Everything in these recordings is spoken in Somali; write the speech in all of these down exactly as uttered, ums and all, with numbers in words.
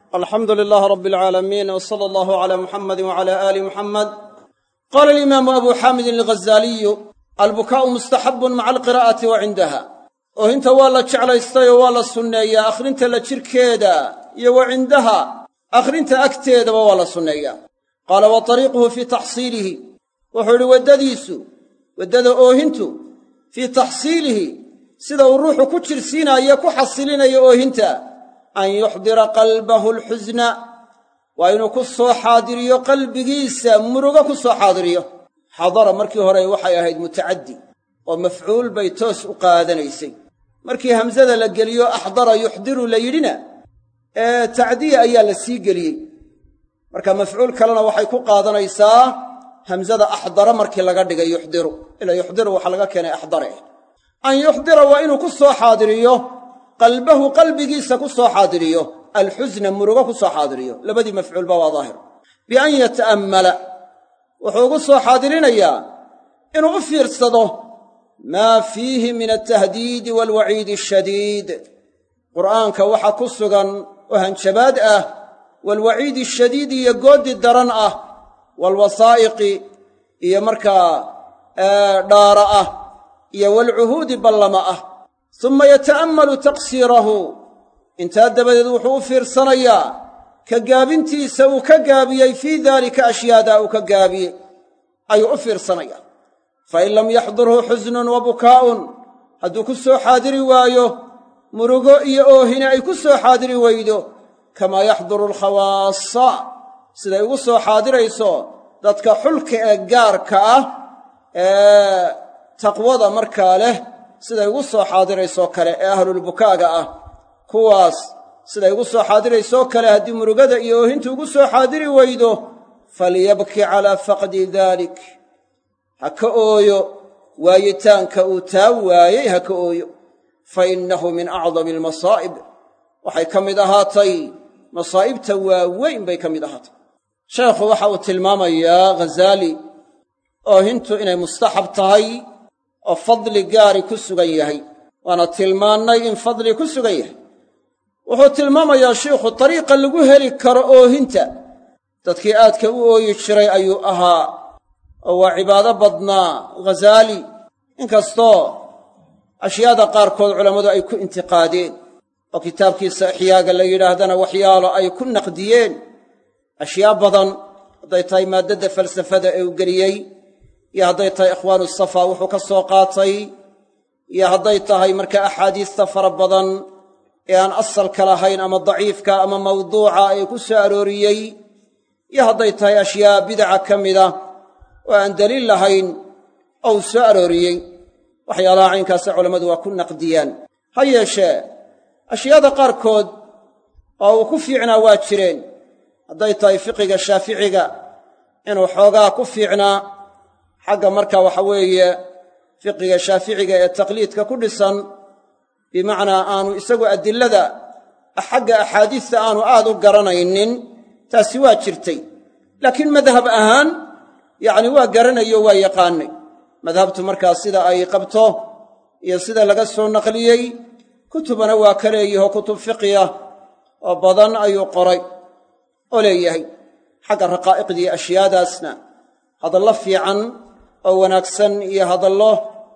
الحمد لله رب العالمين وصلى الله على محمد وعلى آل محمد. قال الإمام أبو حامد الغزالي: البكاء مستحب مع القراءة وعندها. وهنت والله جعل يستوي والله السنية أخرنت لشركيدا وعندها أخرنت أكتيدا والله السنية. قال: وطريقه في تحصيله وحول ودديسو ودد أوهنتو في تحصيله سيدا الروح كتر سينا يكو حصلين يأوهنتا أن يحضر قلبه الحزن وأن كسو حاضريو قلبيسا مرغا كسو حاضريو. حضر مركي هوري وحي هيد متعدي ومفعول بيتوس وقادنيسي مركي همزة لقليو أحضر يحضر ليلنا اه تعدي أيا لسي قلي مركا مفعول كلنا وحي كو قادنيسا همزة أحضر مركي لقدق يحضر إلا يحضر وحلقا كان أحضره أن يحضر وإن كسو حاضريو قلبه قلبيسا كسو حاضريو الحزن مرغا كسو حاضريو لبدي مفعول بوا ظاهر بأن يتأمل وحو كسو حاضرين إياه إنه أفير صده ما فيه من التهديد والوعيد الشديد. قرآن كوحا كسوغا وهن شبادئه والوعيد الشديد يقود الدرنأه والوثائق يمركا دارأه والعهود بلمأه. ثم يتأمل تقصيره انتاد بدوحو فير صنيا كقابنتي سو كقابي في ذلك أشياء داو كقابي أي أفير صنيا. فإن لم يحضره حزن وبكاء هدو كسو حاضر وايو مرغو إيئو هنا أي كسو حاضر ويدو كما يحضر الخواص سيدا يقصو حاضر يسو دادك حلك أقارك اه تقوض مركاله sida igu soo xaadirayso kale ee ahlul bukaaga ah kuwaas sida igu soo xaadirayso kale hadii murugada iyo oohintu ugu soo xaadiri waydo falyabki ala faqdi dhalik haka ooyo waayitaanka uu taa waayay haka ooyo fa innahu min a'zami al-masaa'ib waxay kamid ahaatay masaa'ibta waaweyn bay kamid ahaatay. sheekhu waxa uu tilmaamayaa Ghazali oohintu inay mustahab tahay oo fadli gaari ku sugan yahay waana tilmaanay in fadli ku sugan yahay. wuxuu tilmaamayaa sheekhu tariiqa lagu heli karo oohinta dadkii aadka u ooyi jiray ayuu ahaa oo waa cibaado badnaa Ghazali inkastoo ashyaada qaarkood culimadu ay ku intiqaadeen oo kitaabkiisa Ixyaaga la yidhaahdana waxyaalo ay ku naqdiyeen ashyaa badan hadday tahay maadada falsafada ee uu geliyey iyo hadday tahay ikhwaanu safa wuxuu ka soo qaatay iyo hadday tahay marka axaadiista fara badan ee aan asalka lahayn ama daciifka ama mawduuca ay ku soo arooriyey iyo hadday tahay ashyaa bidca ka mida oo aan daliil lahayn oo soo arooriyey waxyaalaha caynkaasa culammadu waa ku naqdiyaan. ha yeeshee ashyaada qaarkood oo uu ku fiicnaa waa jireen hadday tahay fiqiga shaaficiga inuu xoogaa ku fiicnaa xagga marka waxa weeye fiqiga shaaficiga ee taqliidka ku dhisan bimacnaa aanu isagu adillada xagga axaadiista aanu aad u garanaynin taasi waa jirtay laakiin madhab ahaan yacni waa garanayo waa yaqaanay madhabtu markaa sida ay qabto iyo sida laga soo naqliyey kutubana waa ka leeyaho kutub fiqiya oo badan ayuu qoray oo leeyahay xagga raqaa'iqdii ashyaadaasna hadallo fiican oo wanaagsan iyo hadallo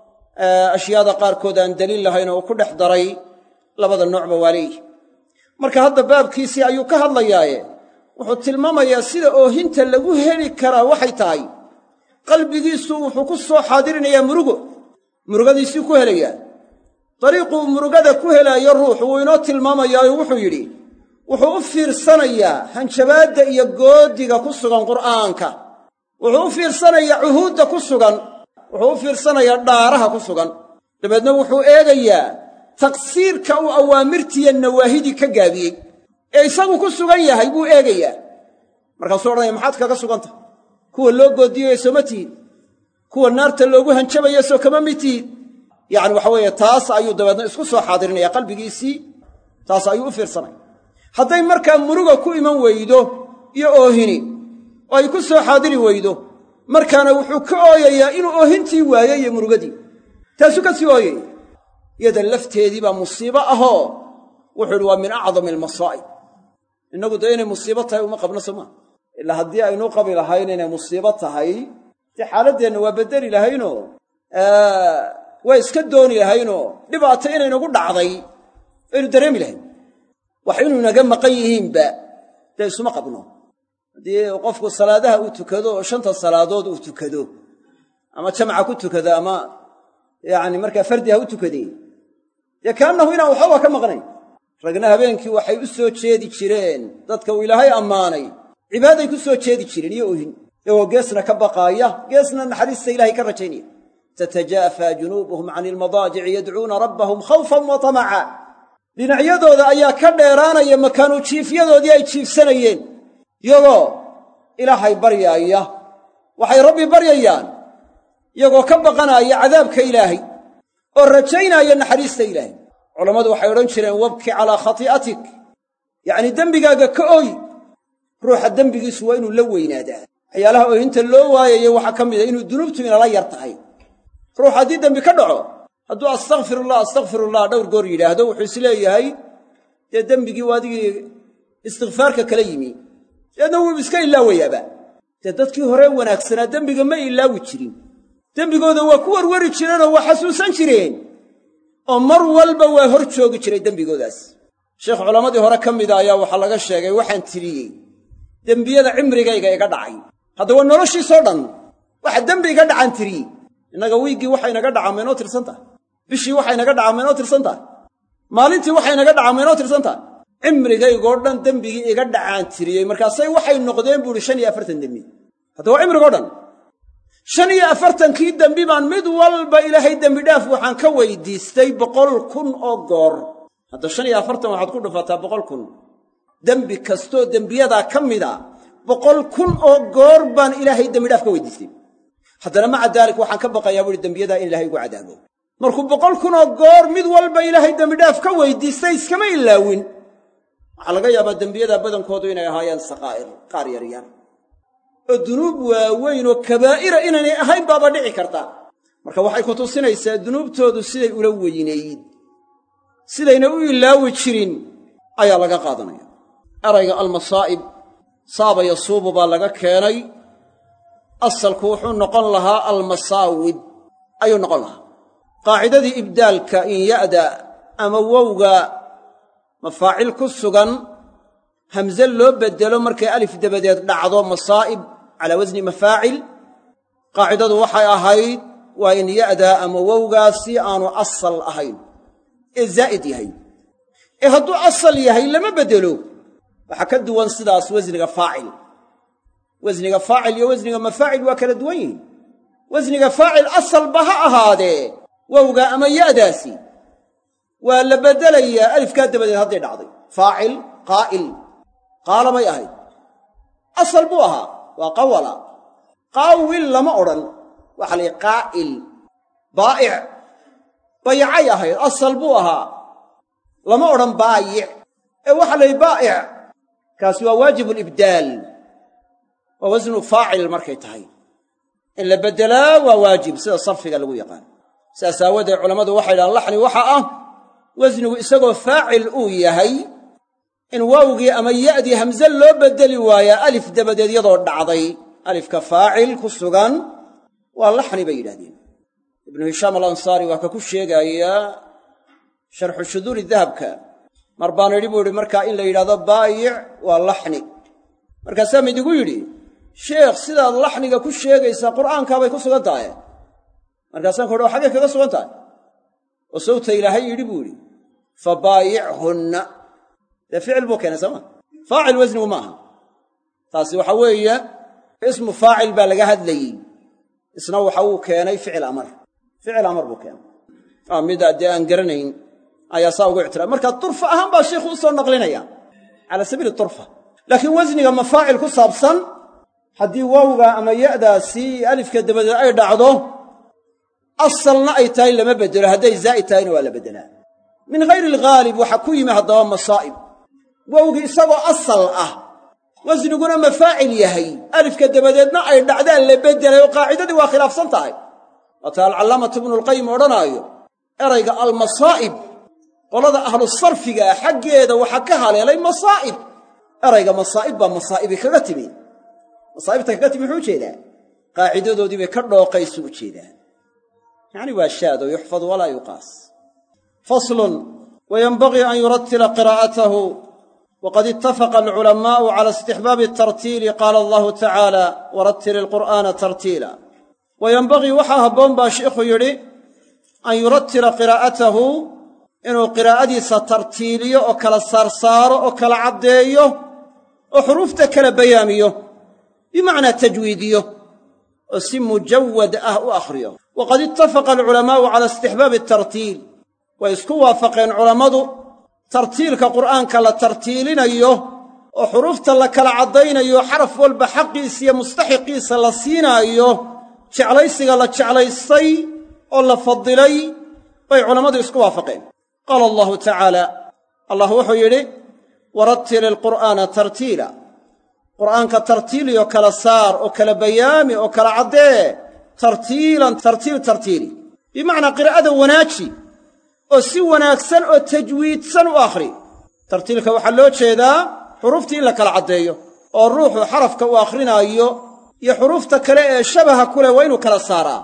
ashyaada qaarkood aan daliil lahayn oo ku dhex daray labada noocba waa leeyihi. marka hadda baabkiisii ayuu ka hadlayaaye wuxuu tilmaamayaa sida oohinta lagu heli karaa waxay tahay qalbigiisu wuxuu ku soo xaadirinayaa murugo murugadiisii ku helayaa dariiquu murugada ku helaayo ruuxu wuu inoo tilmaamayaayo wuxuu yidhi wuxuu u fiirsanayaa hanjabaadda iyo goodiga ku sugan qur'aanka wuxuu u fiirsanayaa cuhuudda ku sugan wuxuu u fiirsanayaa dhaaraha ku sugan dabeedna wuxuu eegayaa taqsiirka uu awaamirtiiyo nawaahidii ka gaabiyey ee isagu ku sugan yahay buu eegayaa markaasuu odhanaya maxaad kaga sugantah kuwa loo goodiyayo soo ma tihid kuwa naarta loogu hanjabayo soo kama mid tihid yacni waxa weeye taas ayuu dabeedna isku soo xaadirinaya qalbigiisii taas ayuu u fiirsanaya. hadday markaa muruga ku iman weydo iyo oohini oo ay ku soo xaadiri weydo markaana wuxuu ka ooyayaa inuu oohintii waayo iyo murugadii taasuu ka sii ooyaya iyada lafteedii baa musiibo ahoo wuxuu idhi waa min acdami almasaa'ib innagu dee inay musiibo tahay uma qabno soo maa ilaa haddii aynu qabi lahayn inay musiibo tahay dee xaaladdeenna waa beddeli lahaynoo waa iska dooni lahaynoo dhibaato inaynagu dhacday aynu dareemi lahayn wax inuu inaga maqan yihiinba dee isuma qabno haddii qofku salaadaha uu tukado oo shanta salaadood uu tukado ama jamca ku tukado ama yacni markaa fardi ha u tukadee dee kaannahu inaan waxbaba ka maqnayn ragna habeenkii waxay u soo jeedi jireen dadka uu ilaahay ammaanay cibaaday ku soo jeedi jireen iyo ohin iyagoo geesna ka baqaaya geesna naxariista ilaahay ka rajaynaya tatajaafaa junuubuhum cani ilmadaajici yadcuuna rabbahum khawfan wa tamaca dhinacyadooda ayaa ka dheeraanaya makaanu jiifyadoodii ay jiifsanayeen iyagoo ilaahay baryaaya waxay rabbi baryayaan iyagoo ka baqanaaya cadaabka ilaahay oo rajaynaya naxariista ilaahay culammadu waxay odhan jireen wabki calaa khati'atik yacnii dembigaaga ka ooy ruuxa dembigiisu waa inuu la weynaadaa waxyaalaha oohinta loo waayayo waxaa ka mida inuu dunuubtu inala yar tahay ruux haddii dembi ka dhaco hadduu astakfirullah astakfirullah dhowr goor yidhaahdo wuxuu isleeyahay dee dembigii waa adigii istikfaarka kala yimi deedna wuu iska ilaawayaaba dee dadkii hore wanaagsanaa dembiga ma ilaawi jirin dembigooda waa ku warwari jireenoo waa xasuusan jireen oo mar walba waa hor joogi jiray dembigoodaas sheekh culammadii hore ka mida ayaa waxaa laga sheegay waxaan tiriyey dembiyada cimrigayga iga dhacay hadda waa noloshiisoo dhan waxa dembi iga dhacaan tiriyey innaga wiiggii waxa inaga dhacaa maynoo tirsan tahay bishii waxa inaga dhacaa maynoo tirsan tahay maalintii waxa inaga dhacaa maynoo tirsan tahay cimrigaygoo dhan dembigii iga dhacaan tiriyey markaasay waxay noqdeen buuhi shan iyo afartan dembi hadda waa cimrigoo dhan shan iyo afartankii dembi baan mid walba ilaahay dembidhaaf waxaan ka weydiistay boqol kun oo goor hadda shan iyo afartan waxaad ku dhufataa boqol kun dembi kastoo dembiyadaa ka mida boqol kun oo goor baan ilaahay dembidhaaf ka weydiistay haddana maca daalik waxaan ka baqayaa buuhi dembiyadaa in ilaahay igu cadaabo markuu boqol kun oo goor mid walba ilaahay dembidhaaf ka weydiistay iskama ilaawin waxaa laga yaabaa dembiyadaa badankoodu inay ahaayeen saqaa'ir qaar yaryar oo dunuub waaweyn oo kabaa'ira inaanay ahayn baaba dhici karta marka waxay ku tusinaysaa dunuubtoodu siday ula weynayd sidayna u ilaawi jirin ayaa laga qaadanaya erayga almasaa'ib saaba yasuubu baa laga keenay asalku wuxuu noqon lahaa almasaawib ayuu noqon lahaa qaacidadii ibdaalka in ya'da ama wowga mafaacil ku sugan hamse loo beddelo markay alif dabadeed dhacdo masaa'ib calaa wasni mafaacil qaacidadu waxay ahayd waa in ya'daa ama wowgaasi aanu asal ahayn ee zaa'id yahay ee hadduu asal yahay lama beddelo waxaa ka duwan sidaas wasniga faacil wasniga faacil iyo wasniga mafaacil waa kala duwan yihiin wasniga faacil asalba ha ahaadee wowga ama ya'daasi waa la beddelayaa alifkaa dabadeed hadday dhacday faacil qaa'il qaala may ahayd asal buu ahaa waa qawala qaawil lama odhan waxa la yidhi qaa'il baa'ic bayacay ahayd asal buu ahaa lama odhan baayic ee waxa la yidhi baa'ic kaasi waa waajibulibdaal waa wasnu faacil markay tahay in la beddelaa waa waajib sida sarfiga lagu yaqaan sidaas aawadeed culammadu waxay dhahaan laxni waxa ah wasnigu isagoo faacil uu yahay in waawgii ama ya'dii hamse loo beddeli waayaa alif dabadeed yadoo dhacday alifka faacil ku sugan waa laxni bay yidhahdeen ibnu hishaam alansaari waa ka ku sheegayaa sharxu shuduuri dahabka mar baan idhi buu yidhi markaa in la yidhahdo baayic waa laxni markaasaa mid igu yidhi sheekh sidaad laxniga ku sheegaysaa qur'aankaabay ku sugan tahay markaasaan ku uhi waa xaggay kaga sugan tahay oo sawta ilaahay yidhi buu yidhi fa baayichunna dee ficil buu keenay sooma faacil wasnigu ma aha taasi waxa weeye ismu faacil baa laga hadlayey isna waxa uu keenay ficil amar ficil amar buu keenay aa midaa dee aan garanayn ayaa saa ugu ictiraab marka turfa ahaan baa sheikhu u soo naqlinaya cala sabiili turfa laakiin wasniga mafaacil ku saabsan haddii waawga ama ya'daasi alifka dabadeed ay dhacdo asalna ay tahay lama beddelo hadday zaa'id tahayna waa la beddelaa min hayri alghaalib waxaa ku yimi haddaba masaa'ib wowgii isagoo asal ah wasniguna mafaacil yahay alifka dabadeedna ay dhacdaan la beddelay oo qaacidadii waa khilaafsan tahay waata alcallaamatu ibnulqayim odhanaayo erayga almasaa'ib qolada ahlu sarfiga ah xaggeeda waxaa ka haleelay masaa'ib erayga masaa'ib baa masaa'ibi kaga timi masaa'ibta kaga timi wuxuu jeedaa qaacidadoodii bay ka dhooqaysu u jeedaa yacni waa shaado yuxfad walaa yuqaas faslun wayanbagii an yurattila qiraa'atahu waqad ittafaqa alculamaa'u cala istixbaabi atartiili qaala allahu tacaala warattil ilqur'aana tartiila wayanbagii waxaa habboon baa sheikhu yidhi an yurattila qiraa'atahu inuu qiraa'adiisa tartiiliyo oo kala saarsaaro oo kala caddeeyo oo xuruufta kala bayaamiyo bimacnaa tajwiidiyo oo si mujawad ah u akhriyo waqad ittafaqa alculamaa'u cala istixbaabi atartiil way isku waafaqeen culammadu tartiilka qur'aanka la tartiilinayo oo xuruufta la kala caddaynayo xaraf walba xaqiisa iyo mustaxiqiisa la siinaayo jeclaysiga la jeclaystay oo la fadilay bay culammadu isku waafaqeen qaala allahu tacaala allah wuxuu yidhi warattil ilqur'aana tartiila qur'aanka tartiiliyo kala saar oo kala bayaami oo kala caddee tartiilan tartiil tartiili bimacnaa qiraa'ada wanaaji oo si wanaagsan oo tajwiidsan u akhri tartiilka waxaa loo jeedaa xuruuftii in la kala caddeeyo oo ruuxu xarafka uu akhrinaayo iyo xuruufta kale ee shabaha ku leh waa inuu kala saaraa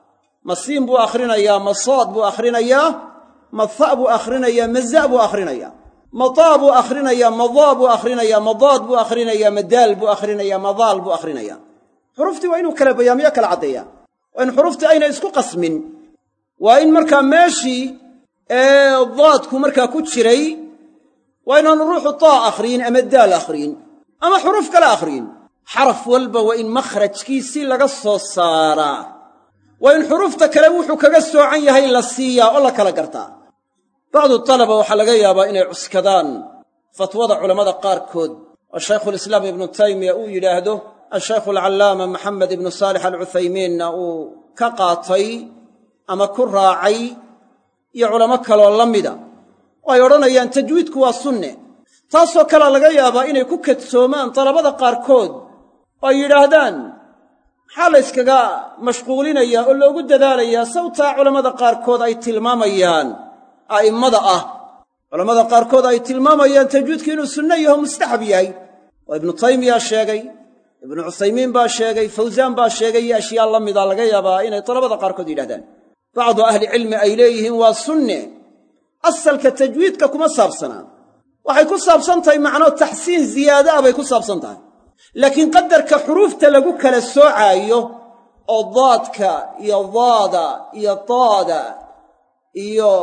ma siin buu akhrinayaa ma sood buu akhrinayaa ma tha' buu akhrinayaa ma za' buu akhrinayaa ma taa buu akhrinayaa ma daa buu akhrinayaa ma daad buu akhrinayaa ma daal buu akhrinayaa ma daal buu akhrinayaa xuruuftii waa inuu kala bayaamiyo kala caddeeyaa waa in xuruuftii ayna isku qasmin waa in markaa meeshii ee daadku markaa ku jiray waa inaanu ruuxu taa akhriyin ama daal akhriyin ama xuruuf kale akhriyin xaraf walba waa in makhrajkiisii laga soo saaraa waa in xuruufta kale wuxuu kaga soocan yahay la siiyaa oo la kala gartaa bacdu talaba waxaa laga yaabaa inay cuskadaan fatwada culammada qaarkood oo shaykhulislaam ibnu taymiya uu yidhaahdo ashaykhu alcallaama maxamed ibnu saalix alcuthaymiinna uu ka qaatay ama ku raacay iyo culamo kaloo la mida oo ay odhanayaan tajwiidku waa sunne taasoo kalea laga yaabaa inay ku kadsoomaan dalabada qaarkood oo ay yidhaahdaan maxaa la yskaga mashquulinayaa oo loogu dadaalayaa sawtaa culammada qaarkood ay tilmaamayaan a'immada ah culammada qaarkood ay tilmaamayaan tajwiidku inuu sunno yaho mustaxab yahay oo ibnu taymiya sheegay ibnu cuthaymiin baa sheegay fawsaan baa sheegay iyo ashyaa la mida laga yaabaa inay dalabada qaarkood yidhahdaan bacdu ahlicilmi ay leeyihiin waa sunne asalka tajwiidka kuma saabsanaa waxay ku saabsan tahay macnoo taxsiin ziyaada ah bay ku saabsan tahay laakiin qadarka xuruufta lagu kala soocaayo oo daadka iyo daada iyo taada iyo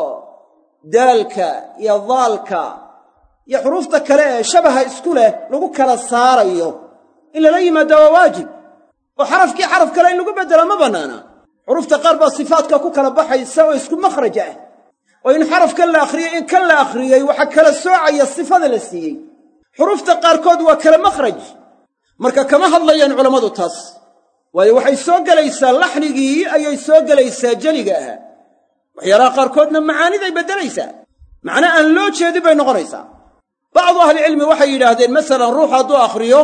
daalka iyo daalka iyo xuruufta kale ee shabaha isku leh lagu kala saarayo in lala yimaada waa waajib oo xarafkii xaraf kale in lagu beddela ma bannaana xuruufta qaar baa sifaadka ku kala baxaysa oo isku makhraj ah oo in xarafkan la akhriyey in kan la akhriyey waxa kala soocaya sifada la siiyey xuruufta qaarkood waa kala makhraj marka kama hadlayaan culammadu taas waayo waxay soo gelaysaa laxnigii ayay soo gelaysaa jeliga ahaa waxyaalaha qaarkoodna macaaniday beddelaysaa macno aan loo jeedin bay noqonaysaa bacdu ahlicilmi waxay yidhaahdeen masalan ruuxu hadduu akhriyo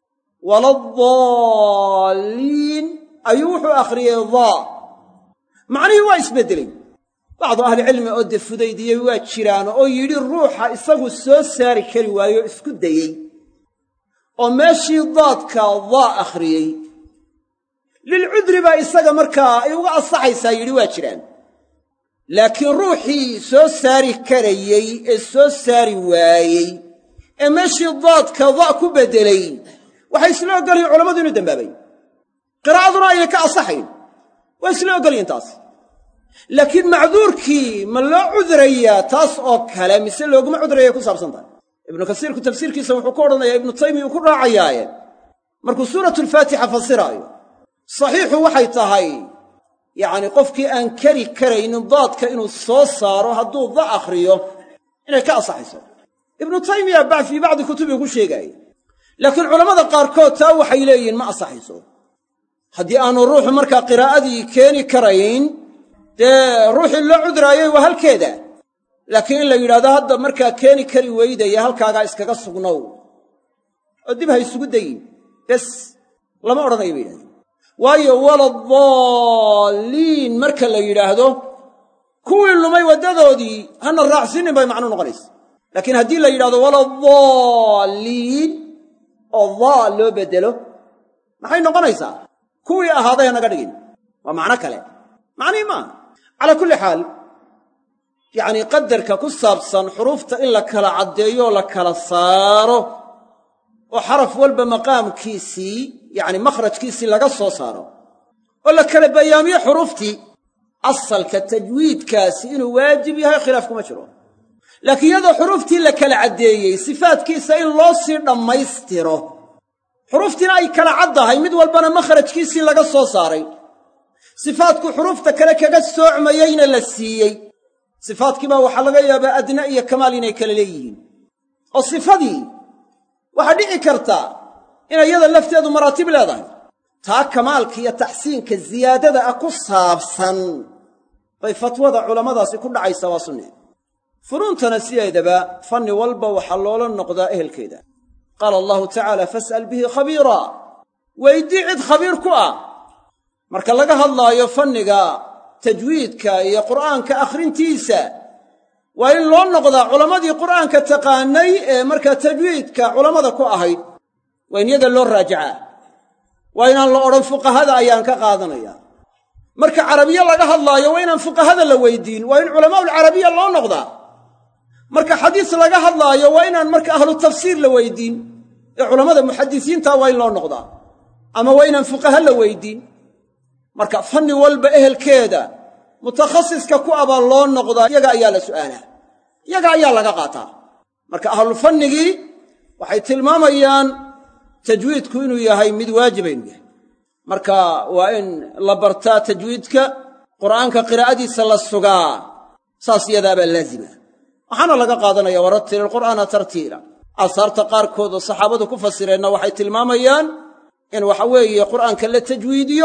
waladaalliin ayuu wuxuu akhriyey daa macnihii waa isbeddelay bacdu ahlicilmi oo dee fudaydiyey waa jiraan oo yidhi ruuxa isagu soo saari kari waayo isku dayey oo meeshii daadka daa akhriyey lilcudri baa isaga markaa ay uga ansaxaysaa yidhi waa jiraan laakiin ruuxii soo saari karayey ee soo saari waayey ee meeshii daadka da' ku beddelay waxay isla ogolyihin culammadu inuu dembaabay qiraa'aduna ayay ka ansaxayn waa isla ogolyihin taas laakiin macduurkii ma loo cudrayaa taas oo kale mise looguma cudrayay ku saabsan tahay ibnu kasiirku tafsiirkiisa wuxuu ku odhanayaa ibnu taymiya uu ku raacayaaye markuu suuratulfaatixa fasiraayo saxiixu waxay tahay yacni qofkii aan kari karaynin daadka inuu soo saaro hadduu da akhriyo inay ka ansaxayso ibnu taymiya ba fii bacdi kutubii ku sheegaayey laakiin culammada qaarkood taa waxay leeyihiin ma ansaxayso haddii aanu ruuxu markaa qiraa'adii keeni karayn dee ruuxii loo cudraayey waa halkeeda laakiin in la yidhahdo hadda markaa keeni kari weydaya halkaagaa iskaga sugnow oo dib ha isugu dayin bes lama odhanayo bay yidhahdeen waayo waladaalliin marka la yidhaahdo kuwii lumay waddadoodii hana raacsinin bay macnuu noqonaysa laakiin haddii la yidhahdo waladaalliin oo daa loo bedelo maxay noqonaysaa kuwii ahaaday hanaga dhigin waa macno kale macnii maaha calaa kulli xaal yacnii qadarka ku saabsan xuruufta in la kala caddeeyo oo la kala saaro oo xaraf walba maqaamkiisii yacni makhrajkiisii laga soo saaro oo la kala bayaamiyo xuruuftii asalka tajwiidkaasi inuu waajib yahay khilaaf kuma jiro laakiin iyadoo xuruuftii la kala caddeeyey sifaadkiisa in loo sii dhammaystiro xuruuftiina ay kala caddahay mid walbana makhrajkiisii laga soo saaray sifaadku xuruufta kale kaga soocmayeyna la siiyey sifaadkii baa waxaa laga yaabaa adna iyo kamaal inay kala leeyihiin oo sifadii waxaa dhici karta inay iyada lafteedu maraatib leedahay taa kamaalka iyo taxsiinka ziyaadada ah ku saabsan bay fatwada culammadaasi ku dhacaysaa waa sunne furuuntana sideedaba fanni walba waxaa loola noqdaa ehelkeeda qaala allahu tacaala fas'al bihi khabiiraa weydii cid khabiir ku ah marka laga hadlaayo fanniga tajwiidka iyo qur'aanka akhrintiisa waa in loo noqdaa culammadii qur'aanka taqaanay ee markaa tajwiidka culammada ku ahayd waa in yada loo raajacaa waa inaan la odhan fuqahada ayaan ka qaadanaya marka carabiye laga hadlaayo waa inaan fuqahada la weydiin waa in culamaa'ulcarabiya loo noqdaa marka xadiis laga hadlaayo waa inaan marka ahlu tafsiir la weydiin ee culammada muxadisiinta waa in loo noqdaa ama waa inaan fuqaha la weydiin marka fanni walba ehelkeeda mutakhasiska ku abaa loo noqdaa iyaga ayaa la su'aalaa iyaga ayaa laga qaataa marka ahlulfannigii waxay tilmaamayaan tajwiidku inuu yahay mid waajiba inuu yahay marka waa in la bartaa tajwiidka qur'aanka qiraa'adiisa la sugaa saas iyadaabaa laazima waxaana laga qaadanaya warattil alqur'aana tartiila aasaarta qaarkood oo saxaabadu ku fasireenna waxay tilmaamayaan in waxa weeye qur'aanka la tajwiidiyo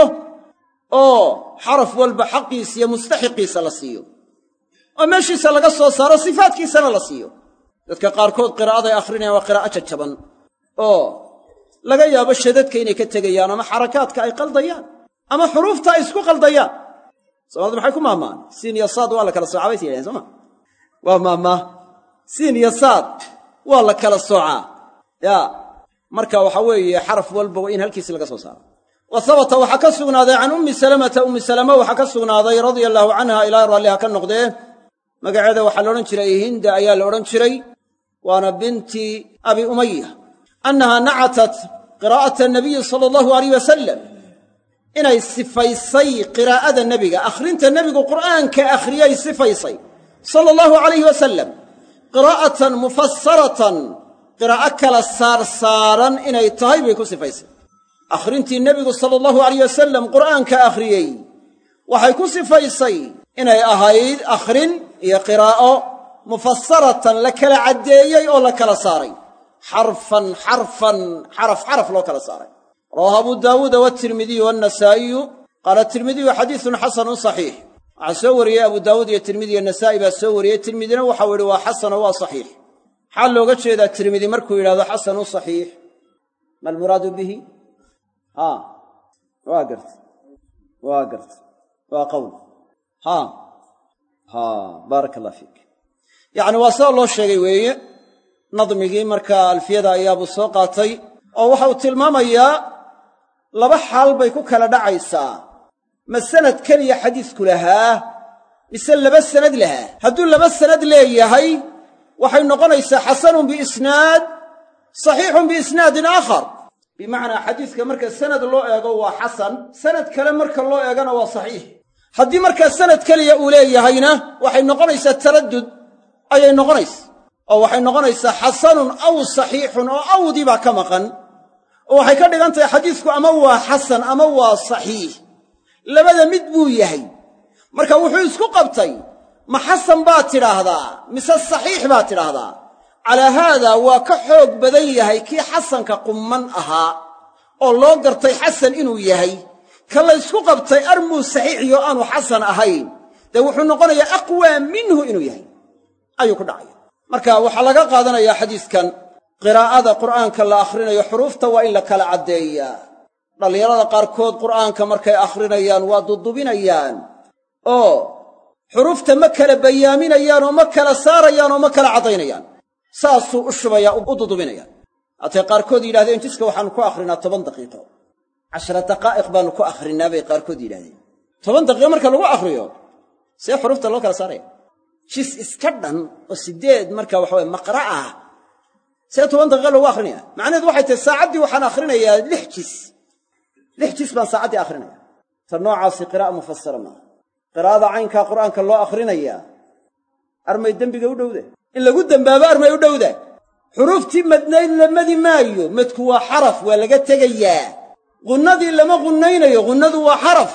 oo xaraf walba xaqiisa iyo mustaxiqiisa la siiyo oo meeshiisa laga soo saaro sifaadkiisana la siiyo dadka qaarkood qiraa'aday akhrinayaan waa qiraa'o jajaban oo laga yaabo shadadka inay ka tegayaan ama xarakaadka ay qaldayaan ama xuruufta ay isku qaldayaan soomaalida maxay ku maahmaan siin iyo saad waa la kala soocaa bay yidhahdeen sooma waa maahmaah siin iyo saad waa la kala soocaa yaa marka waxa weeye xaraf walba waa in halkiisi laga soo saaro wa habata waxaa ka sugnaaday can ummi salamata ummi salama waxaa ka sugnaaday radia allaahu canha ilaahay raalliha ka noqdee magaceeda waxaa la odhan jiray hinda ayaa la odhan jiray waana binti abi umaya annahaa nacatat qiraa'ata anabiyi sala allahu alayh wasalam inay sifaysay qiraa'ada nebiga akhrinta nebigu qur'aanka akhriyay sifaysay sala allahu calayhi wasalam qiraa'atan mufasaratan qiraa'o kala saarsaaran inay tahay bay ku sifaysay akhrintii nebigu sala allahu alayh wasalam qur'aanka akhriyey waxay ku sifaysay inay ahayd akhrin iyo qiraa'o mufasaratan la kala caddeeyey oo la kala saaray xarfan xarfan xaraf xaraf loo kala saaray rawaahu abu daawuuda waatirmidiyu waannasaa'iyu qaala tirmidiyu xadiisun xasanun saxiix waxaa soo wariyey abu daawuud iyo tirmidi iyo nasaa'i baa soo wariyey tirmidina waxau yidhi waa xasano waa saxiix maxaa looga jeedaa tirmidi markuu yidhahdo xasanun saxiix ma almuraadu bihi haa waa garta waa garta waa qowl haa haa baaraka allah fiik yacni waa sida loo sheegay weeye nadmigii markaa alfiyada ayaabuu soo qaatay oo waxa uu tilmaamayaa laba xaal bay ku kala dhacaysaa ma sanad keliya xadiisku lahaa mise laba sanad lahaa hadduu laba sanad leeyahay waxay noqonaysaa xasanun biisnaad saxiixun biisnaadin aakhar bimacnaa xadiiska marka sanad loo eego waa xasan sanad kale marka loo eegana waa saxiix haddii markaa sanad keliya uu leeyahayna waxay noqonaysaa taraddud ayay noqonaysa oo waxay noqonaysaa xasanun aw saxiixun oo awdii baa ka maqan oo waxay ka dhigan tahay xadiisku ama waa xasan ama waa saxiix labada mid buu yahay marka wuxuu isku qabtay ma xasan baad tidhaahdaa mise saxiix baad tidhaahdaa calaa haadaa waa ka xoog badan yahay kii xasanka qumman ahaa oo loo gartay xasan inuu yahay ka la ysku qabtay armuu saxiixiyo aanu xasan ahayn dee wuxuu noqonayaa aqwaa minhu inuu yahay ayuu ku dhacaya marka waxaa laga qaadanayaa xadiiskan qiraa'ada qur'aanka la akhrinayo xuruufta waa in la kala caddeeyaa dhallinyarada qaarkood qur'aanka markay akhrinayaan waa dudubinayaan oo xuruufta ma kala bayaaminayaan oo ma kala saarayaan oo ma kala caddaynayaan saasuu u shubayaa u dudubinayaan atay qaarkood yidhahdeen jiska waxaanu ku akhrinaa toban daqiiqo cashara daqaa'iq baanu ku akhrinaa bay qaarkood yidhahdeen toban daqiiqo marka lagu akhriyo see xurufta loo kala saaraya jis iska dhan oo sideed marka waxa weeye maqra ah see toban daqiiqo lagu akhrinaya macnaheedu waxay tahay saacaddii waxaan akhrinayaa lix jis lix jis baan saacaddii akhrinaya ta noocaasi qiraa'a mufasara maaha qiraa'ada caynkaa qur'aanka loo akhrinayaa armay dembiga u dhowda in lagu dembaabo armay u dhowda xuruuftii madnayd la madi maayo madku waa xaraf waa laga tegayaa qunnadii lama qunnaynayo qunnadu waa xaraf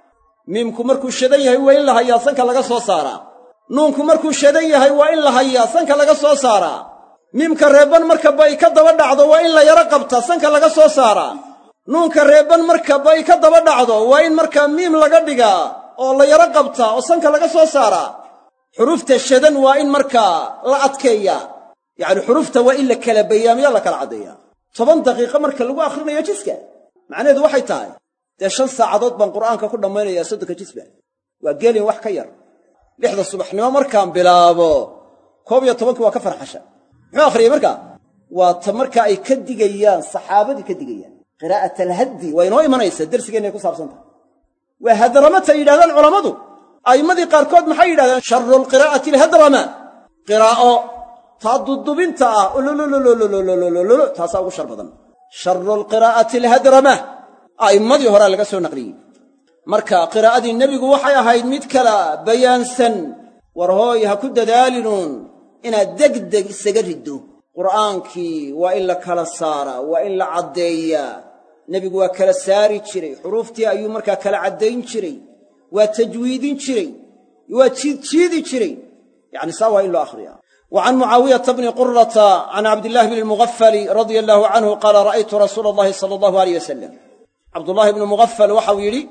miimku markuu shadan yahay waa in la hayaa sanka laga soo saaraa nuunku markuu shadan yahay waa in la hayaa sanka laga soo saaraa miimka reebban marka bay ka daba dhacdo waa in la yaro qabtaa sanka laga soo saaraa nuunka reebban marka bay ka daba dhacdo waa in markaa miim laga dhigaa oo la yaro qabtaa oo sanka laga soo saaraa xurufta shadan waa in markaa la adkeeyaa yacni xurufta waa in la kala bayaamiya la kala caddeeyaa toban daqiiqo marka lagu akhrinayo jiska macnaheedu waxay tahay dee shan saacadood baan qur'aanka ku dhammaynayaa soddonka jisba waa gelin wax ka yar lixda subaxnimo markaan bilaabo koob iyo tobankii waa ka farxasha muxuu akhriyey markaa waa ta marka ay ka digayaan saxaabadii ka digayaan qiraa'at alhaddi waa inoo imanaysa dersigeennaay ku saabsan tahay waa hadramata yidhahdaan culammadu a'immadii qaarkood maxay yidhahdeen sharu lqiraa'ati alhadrama qiraa'o taa dudubinta ah ulululululululululu taasaa ugu shar badan sharu lqiraa'ati alhadrama a'immadii horaa laga soo naqliyey marka qiraa'adii nebigu waxay ahayd mid kala bayaansan war hooy ha ku dadaalinuun inaad degdeg isaga riddo qur'aankii waa in la kala saaraa waa in la caddeeyaa nebigu waa kala saari jiray xuruuftii ayuu markaa kala caddayn jiray waa tajwiidin jiray waa jiidjiidi jiray yacni saa waa in loo akhriyaa wa can mucaawiyata bni qurata can cabdillahi bni lmughafali radia allahu canhu qaala ra'aytu rasuula allahi sala allahu aleyh wasalam cabdullaahi bnu mughafal waxau yidhi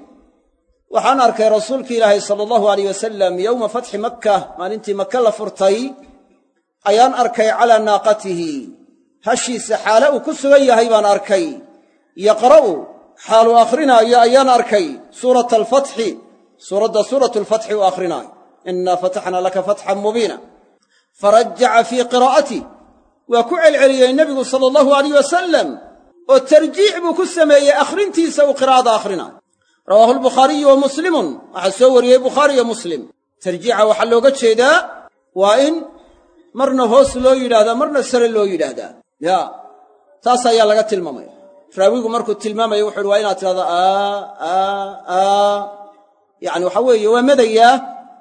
waxaan arkay rasuulki ilaahay sala allahu aleyh wasalam yowma fatxi makka maalintii maka la furtay ayaan arkay calaa naaqatihi hashiisa xaale uu ku sugan yahay baan arkay yaqra'u xaaluu akhrinaayo ayaan arkay suurata alfatxi suuradda suuratu alfatxi uu akhrinaayo innaa fataxnaa laka fatxan mubiina farajaca fii qiraa'atih waa ku celceliyey nebigu sala allahu alayh wasalam oo tarjiic buu ku sameeyey akhrintiisa uu qiraa'ada akhrinayo rawaahu albukhaariyu wa muslimun waxaa soo wariyey bukhaari iyo muslim tarjiica waxaa looga jeedaa waa in marna hoos loo yidhaahdaa marna sare loo yidhaahdaa yaa taas ayaa laga tilmaamaya raawigu markuu tilmaamayo wuxu uhi waa inaad tidhahdo aa aa aa yacni waxa weeye waa madayaa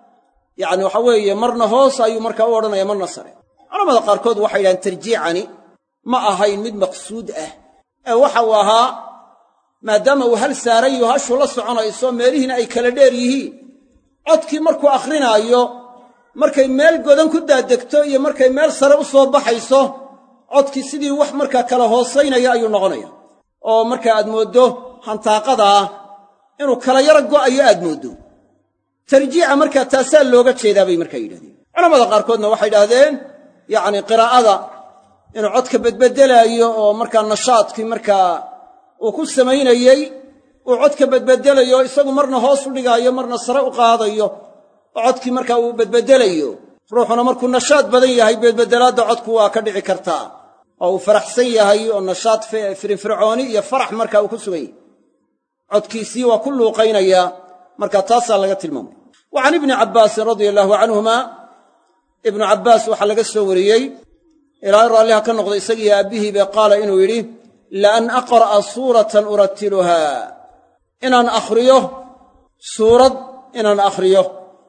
yacni waxa weeye marna hoos ayuu markaa u odhanaya marna sare culamada qaarkood waxay yidhahdeen tarjiicani ma ahayn mid maqsuud ah ee waxa uu ahaa maadaama uu hal saarayo hashuu la soconayso meelihiina ay kala dheer yihiin codkii markuu akhrinaayo markay meel godan ku daadegto iyo markay meel sare u soo baxayso codkii sidii wax markaa kala hoosaynaya ayuu noqonaya oo markaa aad mooddo hantaaqadaa inuu kala yaro go'ayo aad mooddo tarjiica markaa taasaa looga jeedaa bay markaa yidhahdeen culamada qaarkoodna waxay idhahdeen yacni qiraa'ada inuu codka bedbedelaayo oo markaa nashaadkii markaa uu ku samaynayey uu codka bedbedelayo isagu marna hoos u dhigaayo marna sare u qaadayo oo codkii markaa uu bedbedelayo ruuxuna markuu nashaad badan yahay bedbedelaadda codku waa ka dhici kartaa oo uu faraxsan yahay oo nashaad firinfircooni iyo farax markaa uu ku sugan yahay codkiisii waa ku luuqaynayaa markaa taasaa laga tilmaamay wa can ibni cabbaasin radia allaahu canhuma ibnu cabbaas waxaa laga soo wariyey ilaahay raalliha ka noqda isagiiyo aabbihiiba qaala inuu yidhi laan aqra'a suuratan uratiluhaa inaan akhriyo suurad inaan akhriyo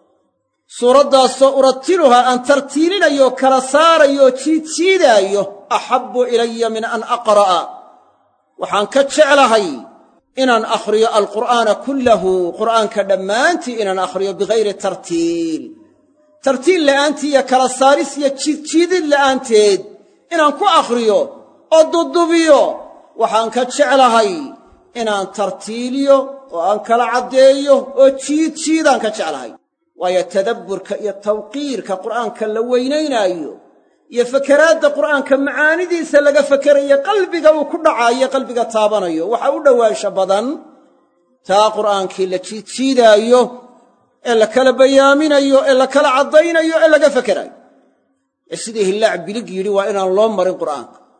suuraddaasoo uratiluhaa aan tartiilinayo kala saarayo jiidjiidaayo axabbu ilaya min an aqra'a waxaan ka jeclahay inaan akhriyo alqur'aana kullahu qur'aanka dhammaantii inaan akhriyo bigayri tartiil tartiil la'aantii iyo kala saaris iyo jiidjiidid la'aanteed inaan ku akhriyo oo dudubiyo waxaan ka jeclahay inaan tartiiliyo oo aan kala caddeeyo oo jiidjiidaan ka jeclahay waayo tadabburka iyo tawqiirka qur'aanka la weynaynaayo iyo fakeraadda qur'aanka macaanidiisa laga fakerayo qalbiga uu ku dhacaayo qalbiga taabanayo waxa u dhowaansha badan taa qur'aankii la jiidjiidaayo ee la kala bayaaminayo ee la kala caddaynayo ee laga fakerayo ee sidii hillaac bilig yidhi waa inaan loo marin qur'aanka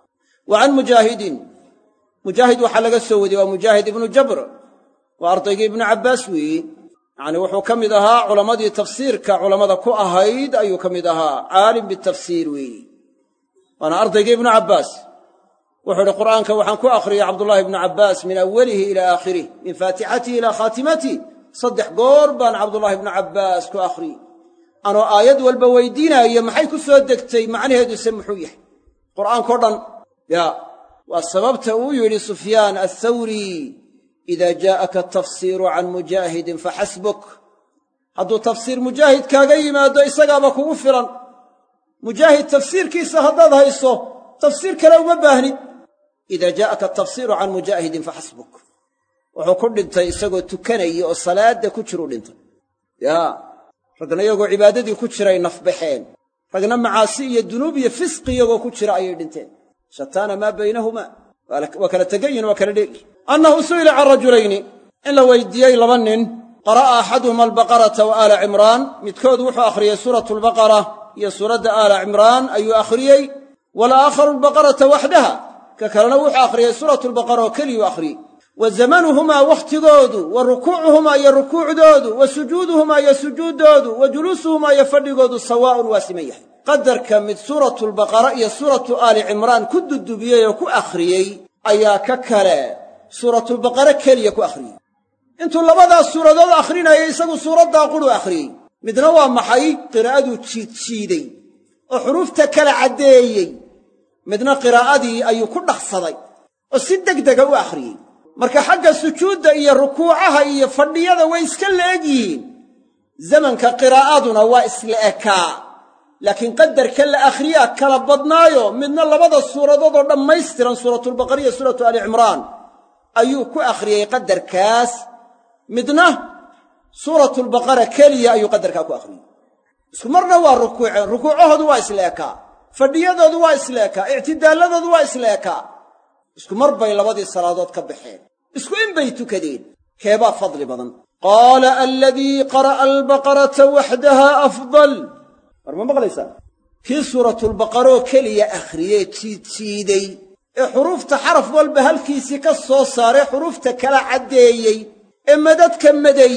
wa can mujaahidin mujaahid waxaa laga soo wariyey waa mujaahid ibnu jabr waa ardaygii ibnu cabbaas weeye yacni wuxuu ka mid ahaa culammadii tafsiirka culammada ku ahayd ayuu ka mid ahaa caalim bitafsiir weeye waana ardaygii ibnu cabbaas wuxuu idhi qur'aanka waxaan ku akhriyey cabdullaahi ibnu cabbaas min awwalihi ilaa aakhirih min faatixatihi ilaa khaatimatihi saddex goor baan cabdullaahi ibnu cabbaas ku akhriyey anoo aayad walba weydiinaayo maxay ku soo degtay macnaheeduse muxuu yahay qur'aankao dhan yaa waa sababta uu yidhi sufyaan athawri idaa jaa'aka atafsiiru can mujaahidin faxasbuk hadduu tafsiir mujaahid kaaga yimaado isagaaba kugu filan mujaahid tafsiirkiisa haddaad hayso tafsiir kale uma baahnid idaa jaa'aka atafsiiru can mujaahidin faxasbuk wuxuu ku dhintay isagoo tukanaya oo salaadda ku jiruu dhintay yaa ragna iyagoo cibaadadii ku jiray nafbaxeen ragna macaasi iyo dunuub iyo fisqi iyagoo ku jira ayay dhinteen shataana maa baynahumaa waa kala tegayin waa kala dheegi annahu su'ila can rajulayni in la weydiiyey laba nin qara'a axaduhuma albaqarata wa aala cimraan midkood wuxuu akhriyey suuratu albaqara iyo suuradda aala cimraan ayuu akhriyey walaakharu albaqarata waxdaha ka kalena wuxuu akhriyey suuratu albaqara oo keliyuu akhriyey wa zamanuhumaa wakhtigoodu wa rukuucuhumaa iyo rukuucdoodu wa sujuuduhumaa iyo sujuuddoodu wa juluusuhumaa iyo fadhigoodu sawaa'un waa siman yahay qadarka mid suuratulbaqara iyo suuratu aali cimraan ku dudubiyey oo ku akhriyey ayaa ka kale suuratulbaqara keliya ku akhriyey intuu labadaas suuradood akhrinayay isagu suuraddaa qudhu akhriyey midna waa maxay qiraa'aduu jiidjiiday oo xuruufta kala caddeeyey midna qiraa'adii ayuu ku dhaqsaday oo si degdega u akhriyey marka xagga sujuudda iyo rukuucaha iyo fadhiyada way iska la'eg yihiin zamanka qiraa'aduna waa isla ekaa laakiin qadarka la akhriyaa kala badnaayo midna labada suuradood oo dhammaystiran suuratulbaqara iyo suuratu aali cimraan ayuu ku akhriyey qadarkaas midna suuratulbaqara keliya ayuu qadarkaa ku akhriyey isku marna waa rukuuceen rukuucahoodu waa isla ekaa fadhiyadoodu waa isla ekaa ictidaaladoodu waa isla ekaa isku mar bay labadii salaadood ka baxeen isku in bay tukadeen keebaa fadli badan qaala aladii qara'a albaqarata waxdaha afdal war ma maqlaysaa kii suuratulbaqaroo keliya akhriyee jiidjiiday ee xuruufta xaraf walba halkiisii ka soo saaray xuruufta kala caddeeyey ee madadka maday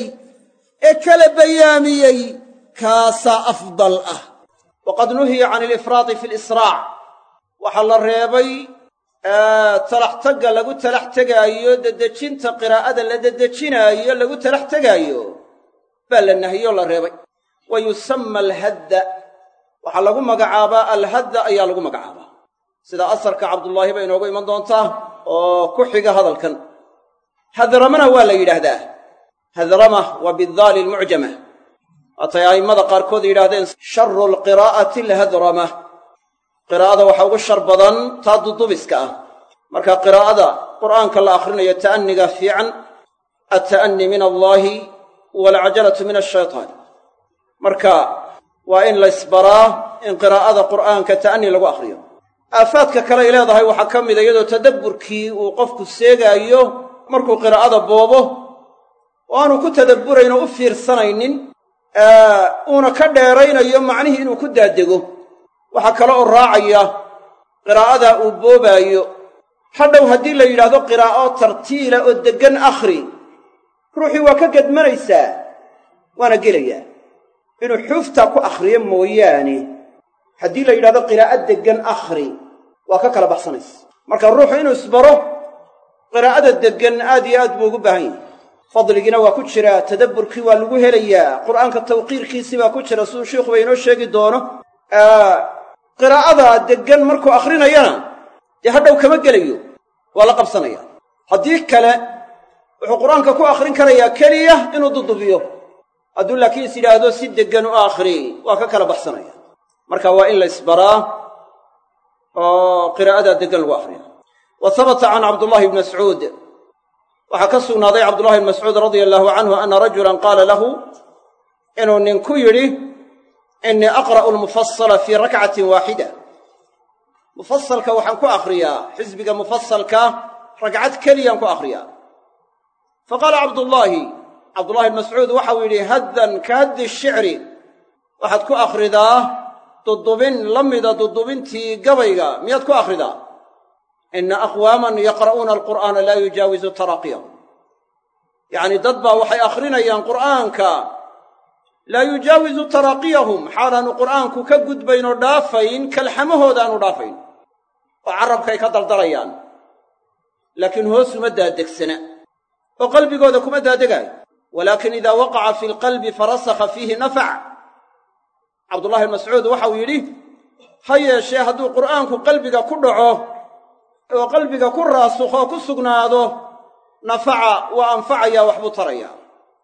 ee kala bayaamiyey kaasaa afdal ah waqad nuhiya can alifraadi fi alisraac waxaa la reebay talax tagga lagu talax tegaayo dedejinta qiraa'ada la dedejinaayo lagu talax tegaayo baa la nahiyoo la reebay wa yusamma alhadda waxaa lagu magacaabaa alhadda ayaa lagu magacaabaa sida asarka cabdullaahi bay inoogu iman doontaa oo ku xiga hadalkan hadramana waa la yidhaahdaa hadrama waa bidaali almucjama waatay a'immada qaarkood yidhaahdeen sharu alqiraa'ati alhadrama qiraa'ada waxaa ugu shar badan taa dudubiska ah marka qiraa'ada qur'aanka la akhrinayo ta'anniga fiican atta'anni min allaahi waalcajalatu min ashaytaan marka waa in la isbaraa in qiraa'ada qur'aanka ta'anni lagu akhriyo aafaadka kale ay leedahay waxaa ka mida iyadoo tadabburkii uu qofku seegaayo markuu qiraa'ada boobo oo aanu ku tadabburayn oo u fiirsanaynin uuna ka dheeraynayo macnihii inuu ku daadego waxaa kale oo raacaya qiraa'adaa uu boobaayo hadhow haddii la yidhaahdo qiraa'o tartiila oo deggan akhri ruuxii waa ka gedmanaysaa waana gelayaa inuu xuuftaa ku akhriyo mooyaane haddii la yidhahdo qiraa'o deggan akhri waa ka kala baxsanaysa marka ruuxu inuu isbaro qiraa'ada deggan aad iyo aad buu ugu baahan yahay fadligiina waa ku jiraa tadabburkii waa lagu helayaa qur'aanka tawqiirkiisii baa ku jira siduu sheikhuba inoo sheegi doono qiraa'ada deggan markuu akhrinayana dee hadhow kama gelayo waa la qabsanaya haddii kale wuxuu qur'aanka ku akhrin karayaa keliya inuu dudubiyo hadduu laakiin is yidhaahdo si deggan u akhri waa ka kala baxsanaya marka waa in la isbaraa oo qiraa'adaa deggan lagu akhriya wa habata can cabdullahi bni mascuud waxaa ka sugnaaday cabdullahi bni mascuud radia allaahu canhu anna rajulan qaala lahu inuu ninku yidhi innii aqra'u almufasala fii rakcatin waaxida mufasalka waxaan ku akhriyaa xisbiga mufasalka ragcad keliyaan ku akhriyaa fa qaala cabdullaahi cabdullahi bni mascuud waxau yidhi haddan ka haddi shicri waxaad ku akhridaa dudubin la mida dudubintii gabayga miyaad ku akhridaa ina aqwaaman yaqra'uuna alqur'aana laa yujaawizu taraaqiyahum yacni dad baa waxay akhrinayaan qur'aanka laa yujaawizu taraaqiyahum xaalaanu qur'aanku ka gudbayn oo dhaafayn kalxamahooda aanu dhaafayn oo carrabkay ka daldalayaan laakiin hoos uma daadegsana oo qalbigooda kuma daadegaayo walaakin idaa waqaca fi lqalbi farasakha fiihi nafac cabdullahi bn mascuud waxau yidhi ha yeeshee hadduu qur'aanku qalbiga ku dhaco oo qalbiga ku raasukho ku sugnaado nafaca waa anfacaya waxbuu tarayaa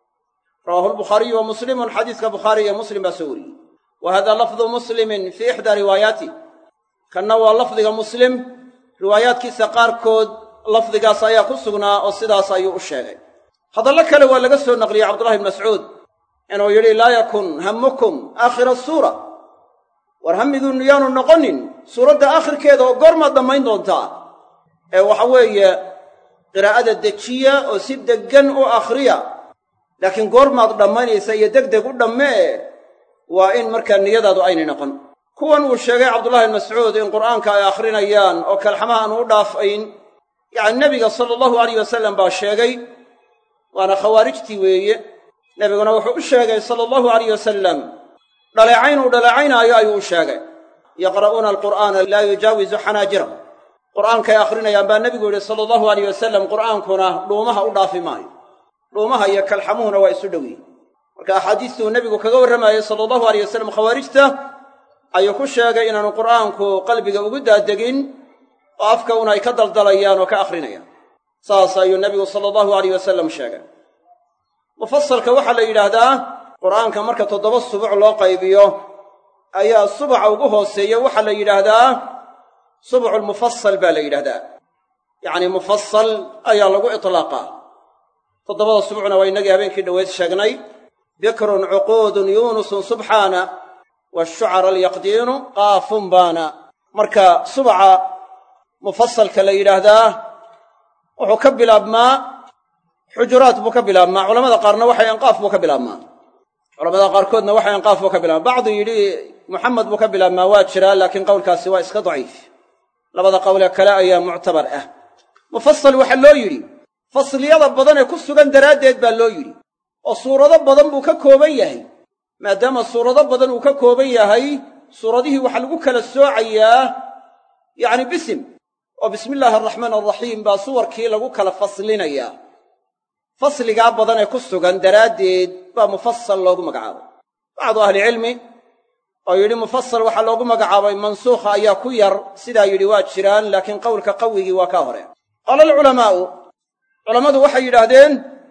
rawaahu lbukhaariyu wa muslimun xadiiska bukhaari iyo muslim baa soo wariyey wa hada lafdu muslimin fii ixdaa riwaayaatih kanna waa lafdiga muslim riwaayaadkiisa qaarkood lafdigaas ayaa ku sugnaa oo sidaas ayuu u sheegay hadallo kale waa laga soo naqliyey cabdullahi bn mascuud inuu yidhi laa yakun hammukum aakhira suura war hamiduunnu yaanu noqonin suuradda aakhirkeeda oo goormaad dhammayn doontaa ee waxa weeye qiraa'ada dejiya oo si deggan u akhriya laakiin goormaad dhammaynaysa iyo degdeg u dhammee waa in markaa niyadaadu aynay noqon kuwan uu sheegay cabdullahi bn mascuud in qur'aanka ay akhrinayaan oo kalxamaha aanu u dhaafayn yacni nebiga sala allahu alayh wasalam baa sheegay waana khawaarijtii weeye nebiguna wuxuu u sheegay sala allahu alayh wasalam dhaleecayn uu dhaleecaynaayo ayuu u sheegay yaqra'uuna alqur'aana laa yujaawizu xanaajira qur'aankay akhrinayaan baa nebigu yidhi sala allahu alayh wasalam qur'aankuna dhuumaha u dhaafi maayo dhuumaha iyo kalxamuhuna waa isu dhow yihin marka axaadiistuu nebigu kaga warramayey sala allahu alayh wasalam khawaarijta ayuu ku sheegay inaanu qur'aanku qalbiga ugu daadegin oo afka un ay ka daldalayaan oo ka akhrinayaan saas ayuu nebigu sala allahu alayh wasalam sheegay mufasalka waxaa la yidhaahdaa qur'aanka marka toddoba subuc loo qaybiyo ayaa subaca ugu hooseeya waxaa la yidhaahdaa subuculmufasal baa la yidhahdaa yacni mufasal ayaa lagu itlaaqaa toddobada subucna waa innagii habeenkii dhoweyd sheegnay bikrun cuquudun yuunusun subxaana washucara alyaqdiinu qaafun baana marka subaca mufasalka la yidhaahdaa wuxuu ka bilaabmaa xujuraat buu ka bilaabmaa culamada qaarna waxay anqaaf buu ka bilaabmaa culamada qaarkoodna waxay anqaaf buu ka bilaabmaa bacdu yidhi muxamed buu ka bilaabmaa waa jiraa laakiin qowlkaasi waa iska daciif labada qowlee kale ayaa muctabar ah mufasal waxaa loo yidhi fasliyada badan ee ku sugan daraaddeed baa loo yidhi oo suurado badan buu ka kooban yahay maadaama suurado badan uu ka kooban yahay suuradihii waxaa lagu kala soocayaa yacni bisim oo bismi illaahi araxmaan araxiim baa suwarkii lagu kala faslinayaa fasligaa badan ee ku sugan daraaddeed baa mufasal loogu magacaabay bacdu ahlicilmi oo yidhi mufasal waxaa loogu magacaabay mansuukha ayaa ku yar sidaa yidhi waa jiraan laakiin qowlka qawigii waa kaa hore qaala alculamaa'u culammadu waxay yidhaahdeen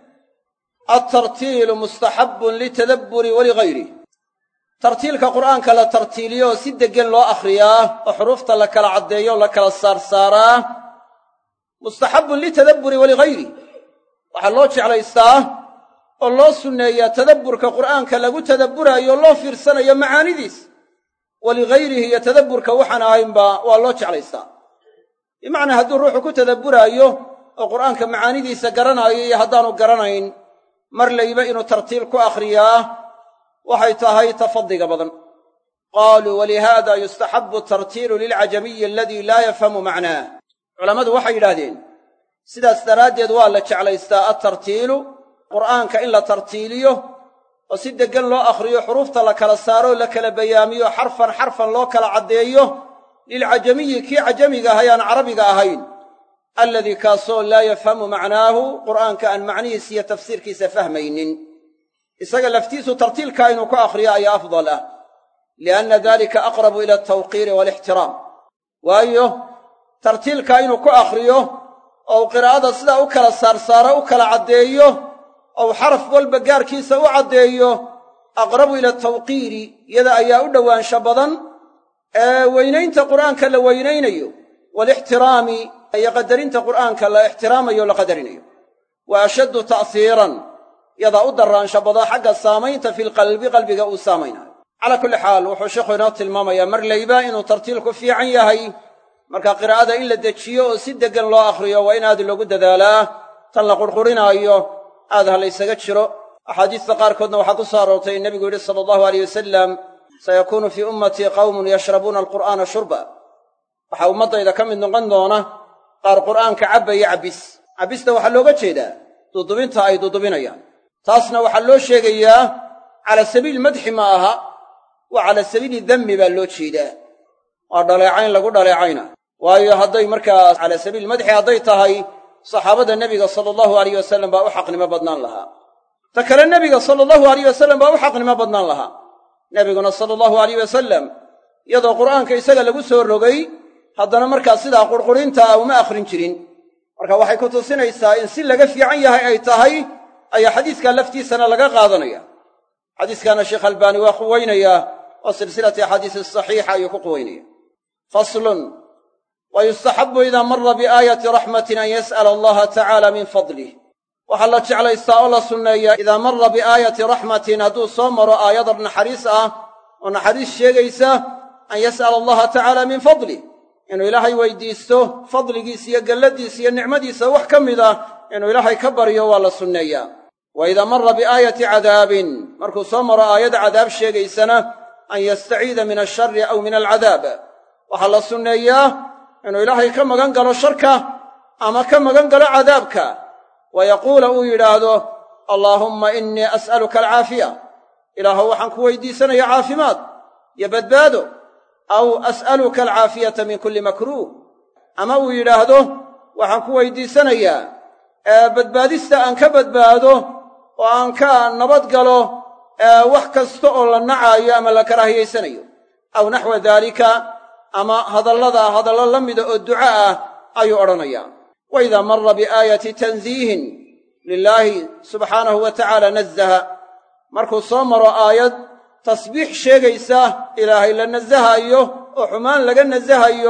altartiilu mustaxabbun litadabburi walighayrih tartiilka qur'aanka la tartiiliyo oo si deggan loo akhriyaa oo xuruufta la kala caddeeyo o la kala saarsaaraa mustaxabbun litadabburi walighayri waxaa loo jeclaystaa oo loo sunneeyaa tadabburka qur'aanka lagu tadabburaayo o loo fiirsanayo macaanidiis waligayrihi iyo tadabburka waxaan ahaynba waa loo jeclaystaa bimacnaa hadduu ruuxu ku tadabburaayo oo qur'aanka macaanidiisa garanaayo iyo haddaanu garanayn mar layba inuu tartiil ku akhriyaa waxay tahay ta fadliga badan qaaluu walihaada yustaxabbu tartiilu lilcajamiyi aladii laa yafhamu macnaah culammadu waxay yidhaahdeen sidaas daraaddeed waa la jeclaystaa altartiilu qur'aanka in la tartiiliyo oo si deggan loo akhriyo xuruufta la kala saaro o la kala bayaamiyo xarfan xarfan loo kala caddeeyo lilcajamiyi kii cajamiga ahay aan carabiga ahayn alladii kaasoo laa yafhamu macnaahu qur'aanka aan macnihiisa iyo tafsiirkiisa fahmaynin isaga laftiisu tartiilkaa inuu ku akhriyo ayaa afdal ah lianna dalika aqrabu ila altawqiiri waalixtiraam waayo tartiilkaa inuu ku akhriyo oo uu qiraa'ada sidaa u kala saarsaaro u kala caddeeyo ou xaraf walba gaarkiisa u caddeeyo aqrabu ila altawqiiri iyada ayaa u dhowaansha badan ee weynaynta qur'aanka la weynaynayo waalixtiraami iyo qadarinta qur'aanka la ixtiraamayo o la qadarinayo wa ashaddu ta'hiiran yadaa u daraansha bada xagga saamaynta filqalbi qalbiga uu saamaynayo calaa kulli xaal wuxuu sheikhu inoo tilmaamayaa mar layba inuu tartiilku fiican yahay marka qiraa'ada in la dejiyo oo si deggan loo akhriyo waa in aad loogu dadaalaa tan la qurqurinaayo aad ha laysaga jiro axaadiista qaarkoodna waxaa ku soo aroortay in nebigu yidhi sala allahu alayh wasalam sayakuunu fii ummatii qawmun yashrabuuna alqur'aana shurba waxaa ummaddayda ka mid noqon doona qaar qur'aanka cabbaya cabbis cabbista waxaa looga jeedaa dudubinta ay dudubinayaan taasna waxaa loo sheegayaa cala sabiili madxi ma aha waa cala sabiili dammi baa loo jeedaa waa dhaleecayn lagu dhaleecayna waayo hadday markaa cala sabiili madxi hadday tahay saxaabada nebiga sala allahu alayh wasallam baa u xaqnimo badnaan lahaa ta kale nebiga sala allahu alayh wasallam baa u xaqnimo badnaan lahaa nebiguna sala allahu alayh wasallam iyadoo qur'aanka isaga lagu soo rogay haddana markaa sidaa qurqurinta ah uma akhrin jirin marka waxay ku tusinaysaa in si laga fiican yahay ay tahay ayaa xadiiskaa laftiisana laga qaadanaya xadiiskaana sheekh albaani waa quweynayaa oo silsilati axaadiisi saxiixa ayuu ku quweynaya faslun wa yustaxabbu idaa marra biaayati raxmatin an yas'ala allaha tacaala min fadlih waxaa la jeclaystaa oo la sunneeyaa idaa marra biaayati raxmatin hadduu soo maro aayad naxariis ah oo naxariis sheegaysa an yas'ala allaha tacaala min fadlih inuu ilaahay weydiisto fadligiisa iyo galladiisa iyo nicmadiisa wax ka mid ah inuu ilaahay ka baryo waa la sunneeyaa wa idaa marra biaayati cadaabin markuu soo maro aayad cadaab sheegaysana an yastaciida min ashari aw min alcadaab waxaa la sunneeyaa inuu ilaahay ka magan galo sharka ama ka magan galo cadaabka wa yaquula uu yidhaahdo allaahumma innii as'aluka alcaafiya ilaahow waxaan ku weydiisanaya caafimaad iyo badbaado aw as'aluka alcaafiyata min kulli makruuh ama uu yidhaahdo waxaan ku weydiisanayaa badbaadista aan ka badbaado oo aan ka nabad galo wax kasta oo la nacaayo ama la karaahiyaysanayo aw naxwa daalika ama hadallada hadallo la mida oo duca ah ayuu odhanayaa wa idaa marra biaayati tansiihin lilaahi subxaanahu wa tacaala nazaha markuu soo maro aayad tasbiix sheegaysa ilaahay la nasahayo oo xumaan laga nasahayo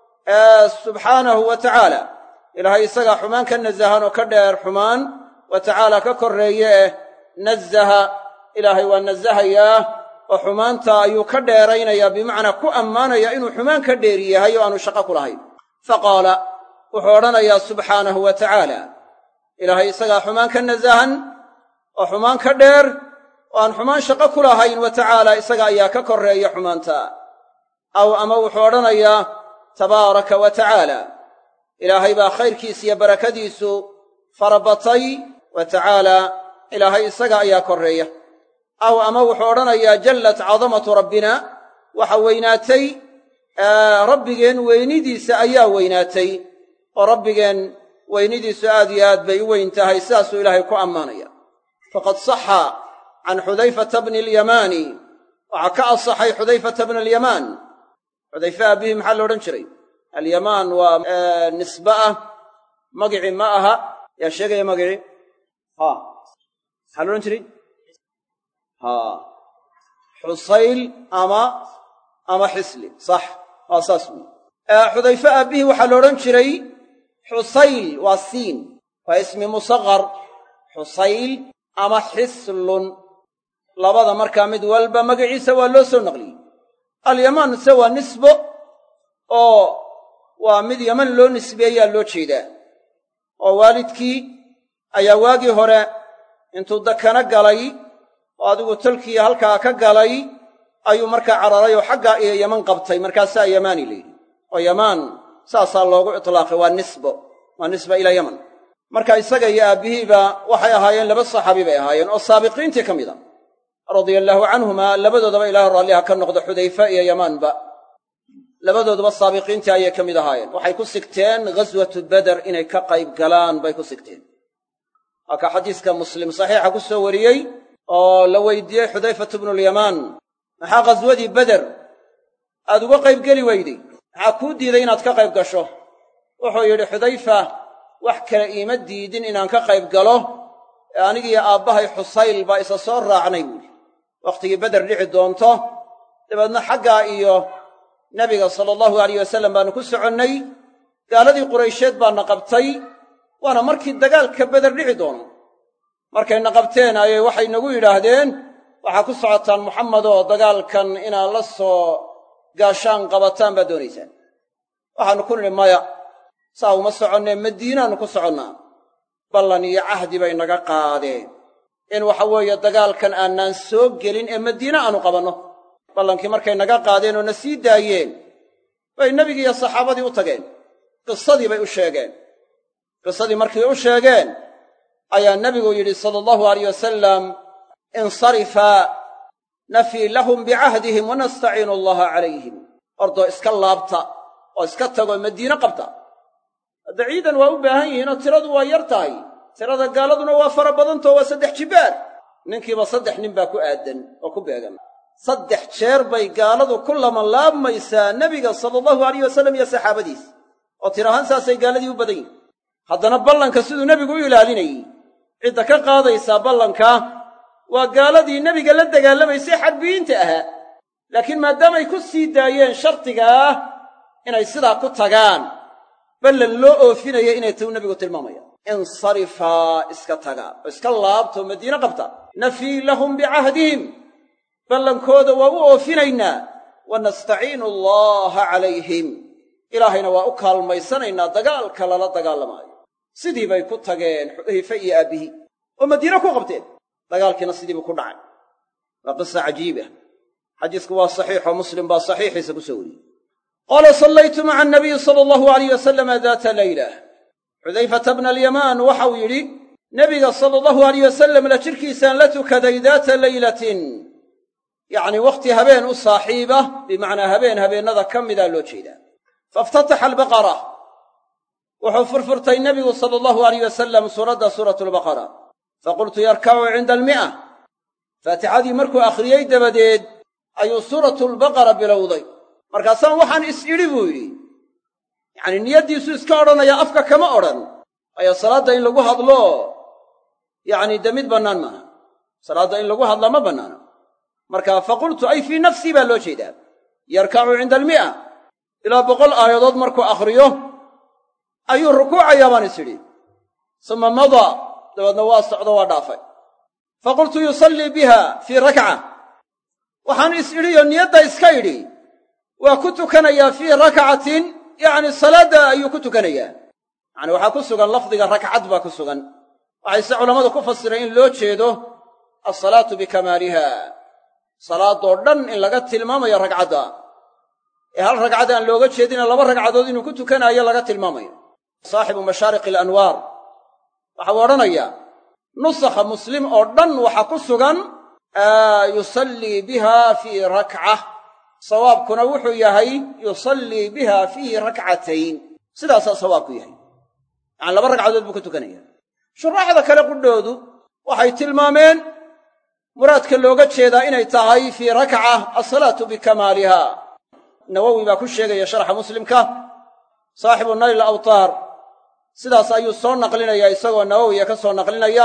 subxaanahu wa tacaala ilaahay isagaa xumaan ka nasahan oo ka dheer xumaan wa tacaala ka korreeye eh nazaha ilaahay waa nasahayaa oo xumaanta ayuu ka dheeraynayaa bimacnaa ku ammaanaya inuu xumaan ka dheer yahay oo aanu shaqo ku lahayn faqaala wuxuu odhanayaa subxaanahu wa tacaala ilaahay isagaa xumaan ka nasahan oo xumaan ka dheer oo aan xumaan shaqo ku lahayn wa tacaala isaga ayaa ka korreeya xumaanta aw ama wuxuu odhanayaa tabaaraka wa tacaala ilaahay baa khayrkiisa iyo barakadiisu farabatay wa tacaala ilaahay isaga ayaa korreeya aw ama wuxuu odhanayaa jallat cadamatu rabbina waxa weynaatay rabbigeen weynidiisa ayaa weynaatay oo rabbigeen weynidiisu aad iyo aad bay u weyn tahay sidaasuu ilaahay ku ammaanaya faqad saxa can xudayfata bni alyamaani waxaa ka asaxay xudayfata bna alyamaan xudayfe aabbihi maxaa la odhan jiray alyamaan waa nisbe ah magicii ma aha yaa sheegaya magicii ha maxaa la odhan jiray ha xusayl ama ama xisli sax waa saas wey xudayfe aabbihii waxaa la odhan jiray xusayl waa siin waa ismi musaqar xusayl ama xislun labada markaa mid walba magaciisa waa loo soo naqliyey alyamaan se waa nisbo oo waa mid yaman loo nisbeeyaa loo jeedaa oo waalidkii ayaa waagii hore intuu dakana galay oo adigu tolkii halkaa ka galay ayuu markaa cararay oo xaggaa iyo yaman qabtay markaasaa yamaani la yidhi oo yamaan saasaa loogu itlaaqay waa nisbo waa nisba ilaa yaman marka isaga iyo aabbihiiba waxay ahaayeen laba saxaabi bay ahaayeen oo saabiqiintii ka mid a radia allaahu canhumaa labadoodaba ilaahay raalliha ka noqdo xudayfa iyo yamaanba labadooduba saabiqiintii ayay ka mid ahaayeen waxay ku sigteen ghaswatu beder inay ka qayb galaan bay ku sigteen waa ka xadiiska muslim saxiixa ku soo wariyey oo la weydiiyey xudayfatu bnulyamaan maxaa ghaswadii beder aad uga qayb geli weyday maxaa kuu diiday inaad ka qayb gasho wuxuu yidhi xudayfa wax kale iima diidin inaan ka qayb galo ee anigiiyo aabbahay xusayl baa isa soo raacnay buuhi wakhtigii beder dhici doonto dabeedna xaggaa iyo nebiga sala allahu alayh wasallam baannu ku soconnay gaaladii quraysheed baana qabtay waana markii dagaalka beder dhici doono markayna qabteen ayay waxay nagu yidhaahdeen waxaa ku socotaan muxamedoo dagaalkan inaad la soo gaashaan qabataan baad doonaysaan waxaannu ku nidhi maya saa uma soconnee madiinaannu ku soconnaa ballan iyo cahdi bay naga qaadeen in waxa weeye dagaalkan aanaan soo gelin ee madiine aanu qabanno ballankii markay naga qaadeen oo na sii daayeen bay nebigiiyo saxaabadii u tageen qisadii bay u sheegeen qisadii markay u sheegeen ayaa nebigu yidhi sala allahu alayh wasalam insarifaa nafii lahum bicahdihim wanastaciinu allaha calayhim ordoo iska laabta oo iska tagoo madiine qabta hadda ciidan waa u baahan yihiin oo tiradu waa yar tahay tirada gaaladuna waa fara badantao waa saddex jibaar ninkiiba saddex nin baa ku aadan oo ku beegan saddex jeer bay gaaladu ku lamanlaabmaysaa nebiga sala allahu alayh wasalam iyo saxaabadiis oo tir ahaan saasay gaaladii u badan yihin haddana ballanka siduu nebigu u ilaalinayey cidda ka qaadaysaa ballanka waa gaaladii nebiga la dagaalamaysay xarbiyiinta ahaa laakiin maadaamay ku sii daayeen shardigaa inay sidaa ku tagaan ballan loo oofinaya inay tahu nebigu tilmaamaya insarifaa iska taga oo iska laabtoo madiine qabta nafii lahum bicahdihim ballankooda waa u oofinaynaa wanastaciinu allaha calayhim ilaahayna waa u kaalmaysanaynaa dagaalka lala dagaalamaayo sidii bay ku tageen xudayfe iyo aabbihii oo madiine ku qabteen dagaalkiina sidiibuu ku dhacay waa qisa cajiiba xadiisku waa saxiixoo muslim baa saxiixiisa ku soo wariyey qaala sallaytu maca anabiyi sala allahu alayh wasalama daata layla xudayfata bna alyamaan waxau yidhi nebiga sala allahu alayh wasalam la jidhkiisaan la tukaday daata laylatin yacnii wakhti habeen u saaxiiba bimacnaa habeen habeennada ka midaa loo jeedaa faiftataxa albaqara wuxuu furfurtay nebigu sala allahu alayh wasalam suuradda suuratu albaqara faqultu yarkacu cinda almi'a faatixadii markuu akhriyey dabadeed ayuu suuratulbaqara bilowday markaasaan waxaan is idhi buu yidhi yacnii niyaddiisu iska odhanayaa afka kama odhan waayo salaadda in lagu hadlo yacnii dee mid bannaan maaha salaadda in lagu hadlaa ma bannaana marka faqultu ay fii nafsii baa loo jeedaa yarkacu cinda almi'a ilaa boqol aayadood markuu akhriyo ayuu rukuucayaa baan is idhi suma madaa dabeedna waa socdo waa dhaafay faqultu yusallii biha fii rakca waxaan is idhiyo niyadda iska idhi waa ku tukanayaa fii rakcatin yacni salaadda ayuu ku tukanayaa yacni waxaa ku sugan lafdiga rakcad baa ku sugan waxayse culammadu ku fasireen in loo jeedo alsalaatu bikamaaliha salaadoo dhan in laga tilmaamayo ragcadda ee hal ragcad aan looga jeedina laba ragcadood inuu ku tukanaayo laga tilmaamayo saaxibu mashaariqi alanwaar waxau odhanayaa nusakha muslim oo dhan waxa ku sugan yusallii biha fii rakca sawaabkuna wuxuu yahay yusallii biha fii rakcatayn sidaasaa sawaabku yahay yacani laba ragcadood buu ku tukanaya shuraaxda kale qudhoodu waxay tilmaameen muraadka looga jeedaa inay tahay fii rakca alsalaatu bikamaaliha nawowi baa ku sheegaya sharxa muslimka saaxibu nayl awtaar sidaas ayuu soo naqlinayaa isagoo nawowiya ka soo naqlinaya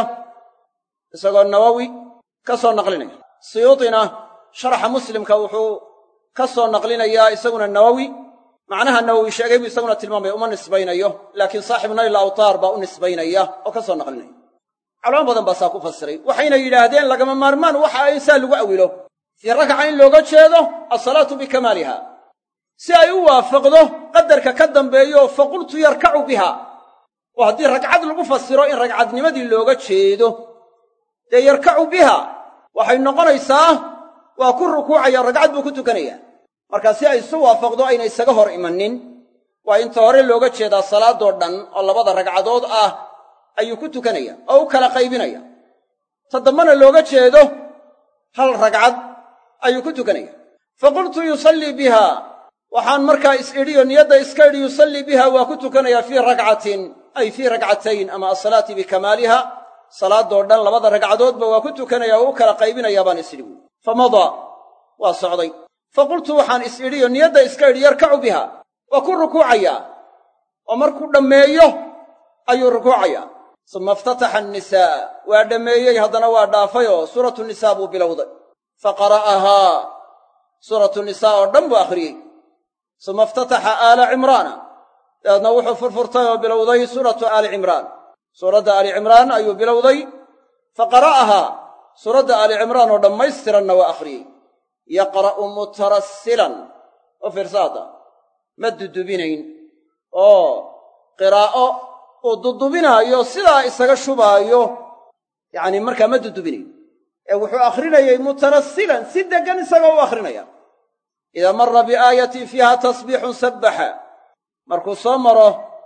isagoo nawowi ka soo naqlinaya siyuutina sharxa muslimka wuxuu ka soo naqlinayaa isaguna nawowi macnaha nawowi sheegay buu isaguna tilmaamaya uma nisbaynayo laakiin saaxibu nayl awtaar baa u nisbaynaya oo ka soo naqlinaya culamo badan baa saa ku fasiray waxayna yidhaahdeen lagama maarmaan waxa ay saa lagu awilo fii rakca in looga jeedo alsalaatu bikamaaliha si ay u waafaqdo qadarka ka dambeeyo faqultu yarkacu biha oo haddii ragcad lagu fasiro in ragcadnimadii looga jeedo dee yarkacu biha waxay noqonaysaa waa ku rukuucaya ragcad buu ku tukanayaa markaa si ay isu waafaqdo ayna isaga hor imanin waa inta hore looga jeedaa salaadoo dhan oo labada ragcadood ah ayuu ku tukanaya oo u kala qaybinaya ta dambana looga jeedo hal ragcad ayuu ku tukanaya faqultu yusallii biha waxaan markaa is idhiyo niyadda iska idhi yusallii biha waa ku tukanayaa fii rakcatin ay fii rakcatayn ama asalaati bikamaaliha salaadoo dhan labada ragcadoodba waa ku tukanaya oo u kala qaybinayaa baan is idhi buui famadaa waa socday faqultu waxaan is idhiyo niyadda iska idhi yarkacu biha waa ku rukuucayaa oo markuu dhammeeyo ayuu rukuucayaa suma iftataxa annisaa waa dhammeeyey haddana waa dhaafayoo suuratu nisaa buu bilowday faqara'ahaa suuratu nisaa oo dhan buu akhriyey suma iftataxa aala cimraana dabeedna wuxuu furfurtay oo bilowday suuratu aali cimraan suuradda aali cimraan ayuu bilowday faqara'ahaa suuradda aali cimraan oo dhammaystiranna waa akhriyey yaqra'u mutarassilan oo fiirsaada ma dudubinayn oo qiraa'o uu dudubinaayo sidaa isaga shubaayo yacni markaa ma dudubinayn ee wuxuu akhrinayay mutarassilan si deggan isagoo u akhrinaya idaa marra biaayatin fiiha tasbiixun sabbaxa markuu soo maro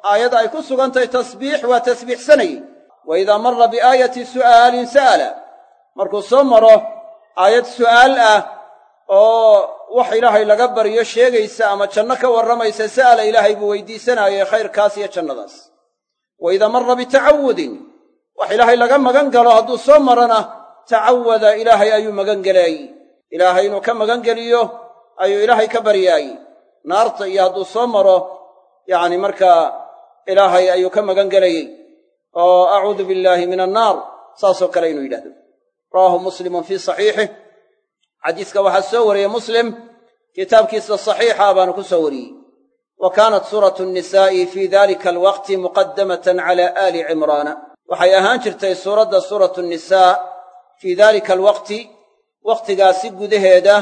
aayad ay ku sugantahay tasbiix waa tasbiixsanayey wa idaa marra biaayati su'aalin sa'ala markuu soo maro aayad su'aal ah oo wax ilaahay laga baryo sheegaysa ama janno ka warramaysa sa'ala ilaahay buu weydiisanaayey khayrkaas iyo jannadaas wa idaa marra bitacawudin wax ilaahay laga magan galo hadduu soo marana tacawada ilaahay ayuu magan gelaayey ilaahay inuu ka magan geliyo ayuu ilaahay ka baryaayey naarta iyo hadduu soo maro yacni markaa ilaahay ayuu ka magan gelayey oo acuudu billaahi min annaar saasoo kale inuu yidhahdo rawaahu muslimun fii saxiixih xadiiska waxaa soo wariyey muslim kitaabkiisa saxiixa baanu ku soo wariyey wa kaanat suuratu nnisaa'i fii dalika alwaqti muqaddamatan cala aali cimraana waxay ahaan jirtay suuradda suuratu nnisaa fii dalika alwaqti wakhtigaasi gudaheeda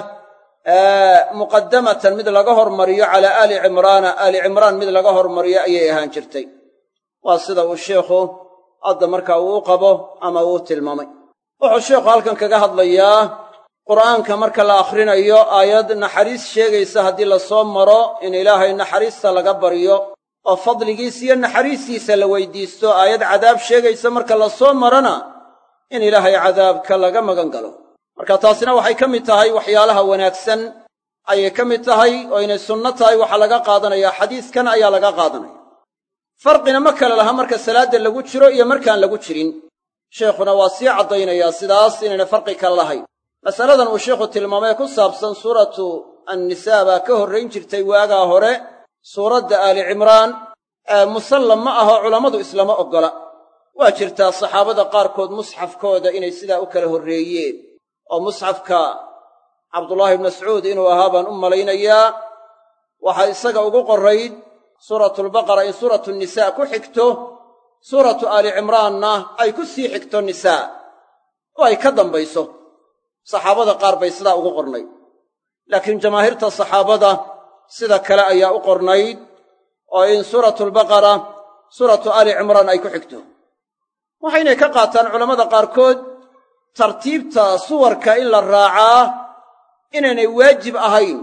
muqaddamatan mid laga hormariyo calaa aali cimraana aali cimraan mid laga hormariyo ayay ahaan jirtay waa sida uu sheikhu hadda markaa uu u qabo ama uu tilmaamay wuxuu sheikhu halkan kaga hadlayaa qur'aanka marka la akhrinayo aayad naxariis sheegaysa haddii la soo maro in ilaahay naxariista laga baryo oo fadligiisa iyo naxariistiisa la weydiisto aayad cadaab sheegaysa marka la soo marana in ilaahay cadaabka laga magan galo marka taasina waxay ka mid tahay waxyaalaha wanaagsan ayay ka mid tahay oo inay sunno tahay waxaa laga qaadanaya xadiiskan ayaa laga qaadanaya farqina ma kale laha marka salaadda lagu jiro iyo markaan lagu jirin sheekhuna waa sii caddaynayaa sidaas inayna farqi kale lahayn masaladan uu sheikhu tilmaamay ku saabsan suuratu annisaa baa ka horrayn jirtay waagaa hore suuradda aali cimraan ee musallam ma aho culammadu islama oggola waa jirtaa saxaabada qaarkood musxafkooda inay sidaa u kala horreeyeen oo musxafka cabdullaahi ibnu mascuud inuu ahaa baan u malaynayaa waxaa isaga ugu qorrayd suuratulbaqara in suuratu nisaa ku xigto suuratu aali cimraanna ay ku sii xigto nisaa oo ay ka dambayso saxaabada qaar bay sidaa ugu qornayd laakiin jamaahiirta saxaabada sida kale ayaa u qornayd oo in suuratulbaqara suuratu aali cimraan ay ku xigto waxaynay ka qaataan culammada qaarkood tartiibta suwarka in la raacaa inaynay waajib ahayn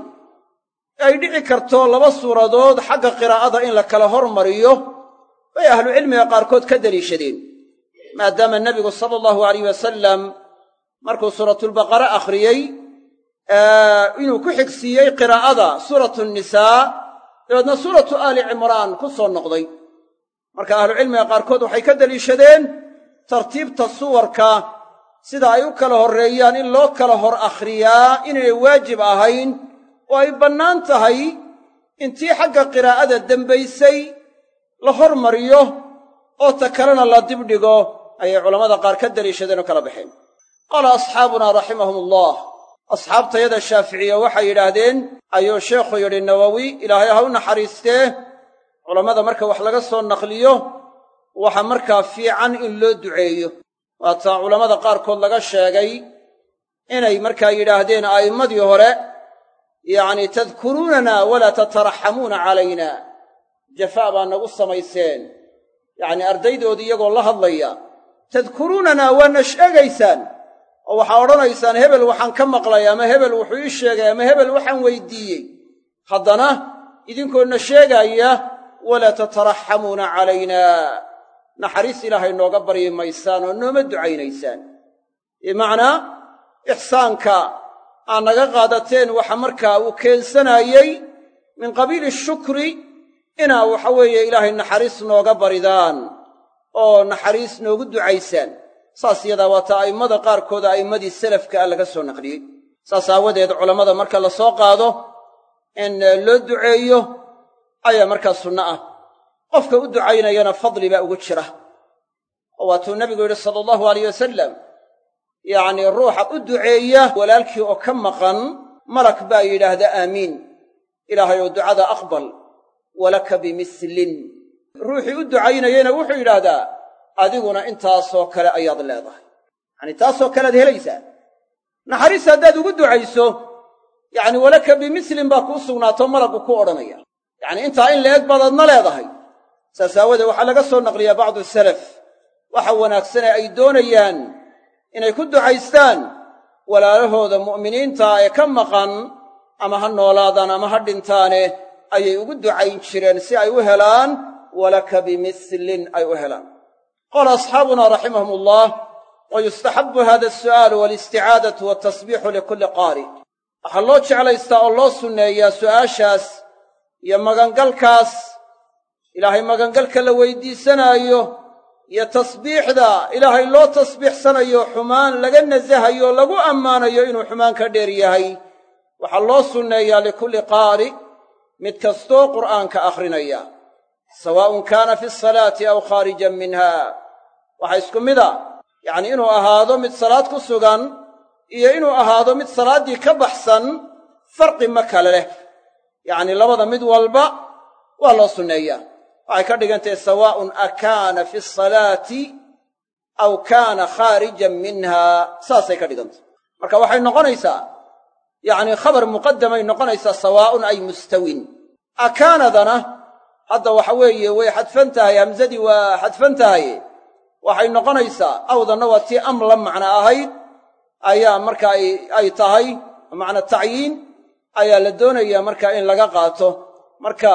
ay dhici karto laba suuradood xagga qiraa'ada in la kala hormariyo bay ahlucilmiga qaarkood ka deliishadeen maadaama nebigu sala allahu alayh wasalam markuu suuratulbaqara akhriyey inuu ku xigsiiyey qiraa'ada suuratu nisaa dabeedna suuratu aali cimraan ku soo noqday marka ahlucilmiga qaarkood waxay ka deliishadeen tartiibta suwarka sida ay u kala horreeyaan in loo kala hor akhriyaa inaynay waajib ahayn oo ay bannaan tahay intii xagga qiraa'ada dembaysay la hormariyo oo ta kalena la dibdhigo ayay culammada qaar ka deliishadeen oo kala baxeen qaala asxaabunaa raximahum ullah asxaabtayada shaaficiya waxay yidhaahdeen ayuu sheekhu yidhi nawowi ilaahay ha u naxariistee culammada marka wax laga soo naqliyo waxa markaa fiican in loo duceeyo waataa culammada qaarkood laga sheegay inay markaa yidhaahdeen a'immadii hore yacni tadkuruunana walaa tataraxamuuna calayna jafaa baa nagu samayseen yacnii ardaydoodii iyagoo la hadlaya tadkuruunana waana sheegaysaan oo waxaa odhanaysaan hebel waxaan ka maqlay ama hebel wuxuu ii sheegay ama hebel waxaan weydiiyey haddana idinkoodna sheegaaya walaa tataraxamuuna calayna naxariis ilaahay nooga baryi maysaan oo nooma ducaynaysaan bimacnaa ixsaanka aad naga qaadateen waxa markaa uu keensanaayey min qabiili shukri inaa waxa weeye ilaahay naxariis nooga baridaan oo naxariis noogu ducaysaan saas yadaa waata a'immada qaarkooda a'immadii salafka ah laga soo naqliyey saas aawadeed culammada marka la soo qaado in loo duceeyo ayaa markaa sunno ah qofka u ducaynayana fadli baa ugu jira oo waatuu nebigu yidhi sala allahu alayh wasalam yacnii ruuxa u duceeya walaalkii oo ka maqan malak baa yidhaahda aamiin ilaahay oo ducada aqbal walaka bimislin ruuxii u ducaynayana wuxuu yidhaahdaa adiguna intaasoo kale ayaad leedahay yacanii taasoo kalead helaysaa naxariis haddaad ugu ducayso yacni walaka bimislin baa kuu sugnaato malaggu ku odhanaya yacnii intaa in la eg baad adna leedahay saas aawadeed waxaa laga soo naqliyaa bacdu salaf waxa wanaagsane ay doonayaan inay ku ducaystaan walaalahooda mu'miniinta ee ka maqan ama ha noolaadaan ama ha dhintaane ayay ugu ducayn jireen si ay u helaan walaka bimislin ay u helaan. qaala asxaabuna raximahum ullah wayustaxabu hada asu'aalu walisticaadatu waltasbiixu likulli qaari. waxaa loo jeclaystaa oo loo sunneeyaa su'aashaas iyo magangalkaas ilaahay magangalka la weydiisanaayo iyo tasbiixda ilaahay loo tasbiixsanayo xumaan laga nasahayo o lagu ammaanayo inuu xumaan ka dheer yahay waxaa loo sunneeyaa likulli qaari mid kastoo qur'aanka akhrinaya sawaa'un kaana fi asalaati aw khaarijan minha. waxaa isku mid a yacnii inuu ahaado mid salaad ku sugan iyo inuu ahaado mid salaaddii ka baxsan farqi ma kale leh. yacnii labada mid walba waa loo sunneeyaa. waxay ka dhigantahay sawaa'un akaana fi asalaati aw kaana khaarijan minha, saasay ka dhigantahy. marka waxay noqonaysaa yacnii khabar muqaddamay noqonaysaa sawaa'un ay mustawin. akaanadana hadda waxa weeye way xadfan tahay, hamsadii waa xadfan tahay, waxay noqonaysaa awdanna waa tii am la macno ahayd ayaa marka ay tahay macna tacyiin ayaa la doonayaa marka in laga qaato. marka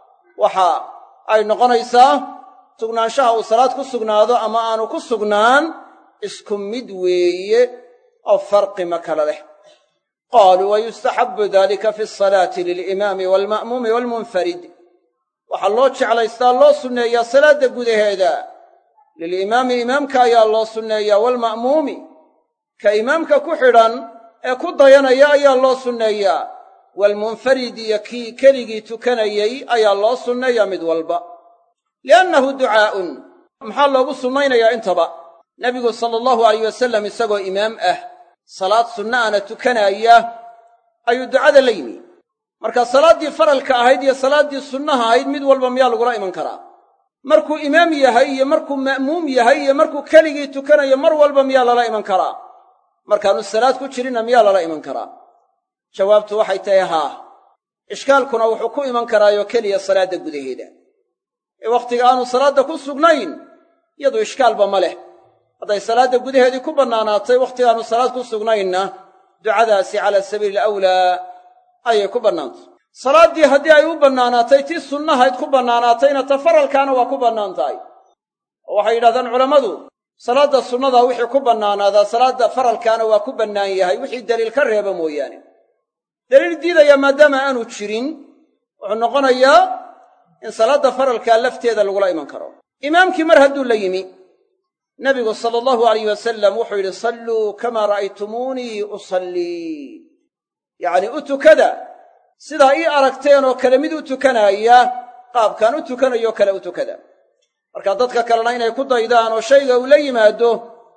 waxa ay noqonaysaa sugnaanshaha uu salaad ku sugnaado ama aanu ku sugnaan isku mid weeye oo farqi ma kala leh. qaaluu wayustaxabu dalika fi asalaati lilimaami waalma'muumi waalmunfarid. waxaa loo jeclaystaa loo sunneeyaa salaadda gudaheeda lilimaami imaamka ayaa loo sunneeyaa waalma'muumi ka imaamka ku xidhan ee ku dayanaya ayaa loo sunneeyaa waalmunfarid iyo kii keligii tukanayey ayaa loo sunneeyaa mid walba. li'annahu ducaa'un maxaa loogu sunnaynayaa intaba nebigu sala allahu alayh wasalam isagoo imaam ah salaad sunnaana tukanaya ayuu ducada la yimi. marka salaaddii faralka ahayd iyo salaaddii sunnaha ahayd mid walba miyaa lagula iman karaa? markuu imaam yahay iyo markuu ma'muum yahay iyo markuu keligii tukanayo mar walba miyaa lala iman karaa? markaanu salaad ku jirinna miyaa lala iman karaa? jawaabtu waxay tahay haa. ishkaalkuna wuxuu ku iman karaayoo keliya salaadda gudaheeda ee wakhtiga aanu salaadda ku sugnayn iyadu ishkaalba ma leh. hadday salaadda gudaheedii ku bannaanaatay wakhtiga aanu salaad ku sugnaynna ducadaasi cala sabiili awlaa ayay ku bannaantay. salaaddii haddii ay u bannaanaatay tii sunnahayd ku bannaanaatayna ta faralkaana waa ku bannaan tahay. oo waxay yidhahdaan culammadu salaadda sunnada wixii ku bannaanaadaa salaadda faralkaana waa ku bannaan yahay wixii daliil ka reeba mooyaane. daliil diidaya maadaama aanu jirin wuxuu noqonayaa in salaadda faralkaa lafteeda lagula iman karo. imaamkii mar hadduu la yimi nebigu sala allahu alayh wasalam wuxuu yidhi salluu kamaa ra'aytumuunii usallii. yacnii u tukada sidaa ii aragteen oo kale mid u tukanaaya qaabkaan u tukanayo kale u tukada. marka dadka kalena inay ku daydaan oo shayga uu la yimaado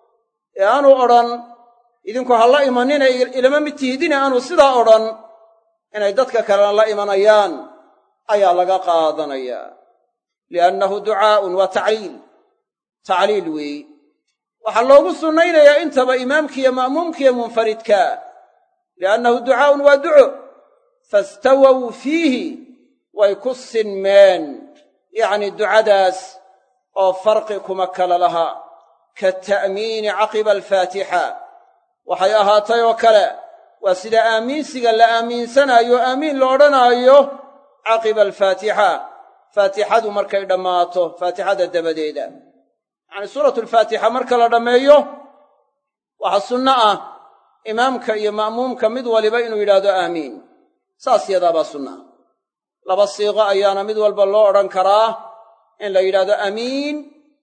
ee aanu odhan idinku ha la imanina ilama mid tihidine aanu sidaa odhan inay dadka kalena la imanayaan ayaa laga qaadanayaa. li'annahu ducaa'un waa tacliil tacliil weeye. waxaa loogu sunnaynayaa intaba imaamkiiyo ma'muumkiiyo munfaridka li'annahu ducaa'un waa duco. fastawow fiihi way ku sinmeen yacnii ducadaas oo farqi kuma kala laha kata'miini caqiba alfaatixa. waxay ahaatay oo kale waa sida aamiinsiga la aamiinsanaayo aamiin la odhanaayo caqiba alfaatixa faatixadu markay dhammaato faatixada dabadeeda. yacnii suuratulfaatixa marka la dhammeeyo waxaa sunno ah imaamka iyo ma'muumka mid waliba inuu yidhaahdo aamiin. saas yadaabaa sunna ah. laba siiqo ayaana mid walba loo odhan karaa in la yidhaahdo amiin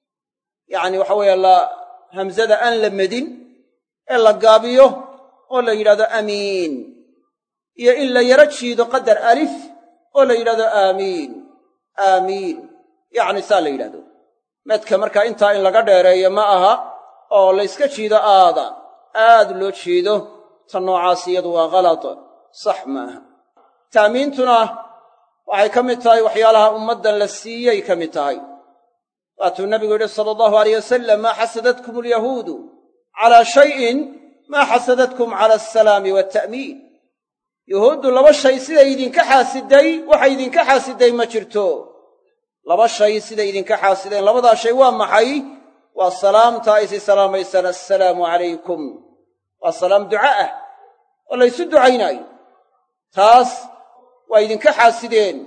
yacni waxa weeye la hamsada aan la medin ee la gaabiyo oo la yidhahdo amiin, iyo in la yaro jiido qadar alif oo la yidhahdo aamiin aamiin yacni saa la yidhahdo. medka markaa intaa in laga dheereeyo ma aha oo la yska jiido aada aad loo jiido ta noocaas iyadu waa kalad sax maaha. ta'miintuna waxay ka mid tahay waxyaalaha ummaddan la siiyey ka mid tahay. waatuu nabigu yidhi sala allahu alayh wasalam maa xasadatkum alyahuudu calaa shayin maa xasadatkum cala asalaami waalta'miin. yuhuuddu laba shay siday idinka xaasiday waxay idinka xaasiday ma jirto. laba shay siday idinka xaasideen labadaa shay waa maxay? waa salaamta aysi salaamaysaan assalaamu calaykum. waa salaam duca ah oo laysu ducaynaayo. taas waa idinka xaasideen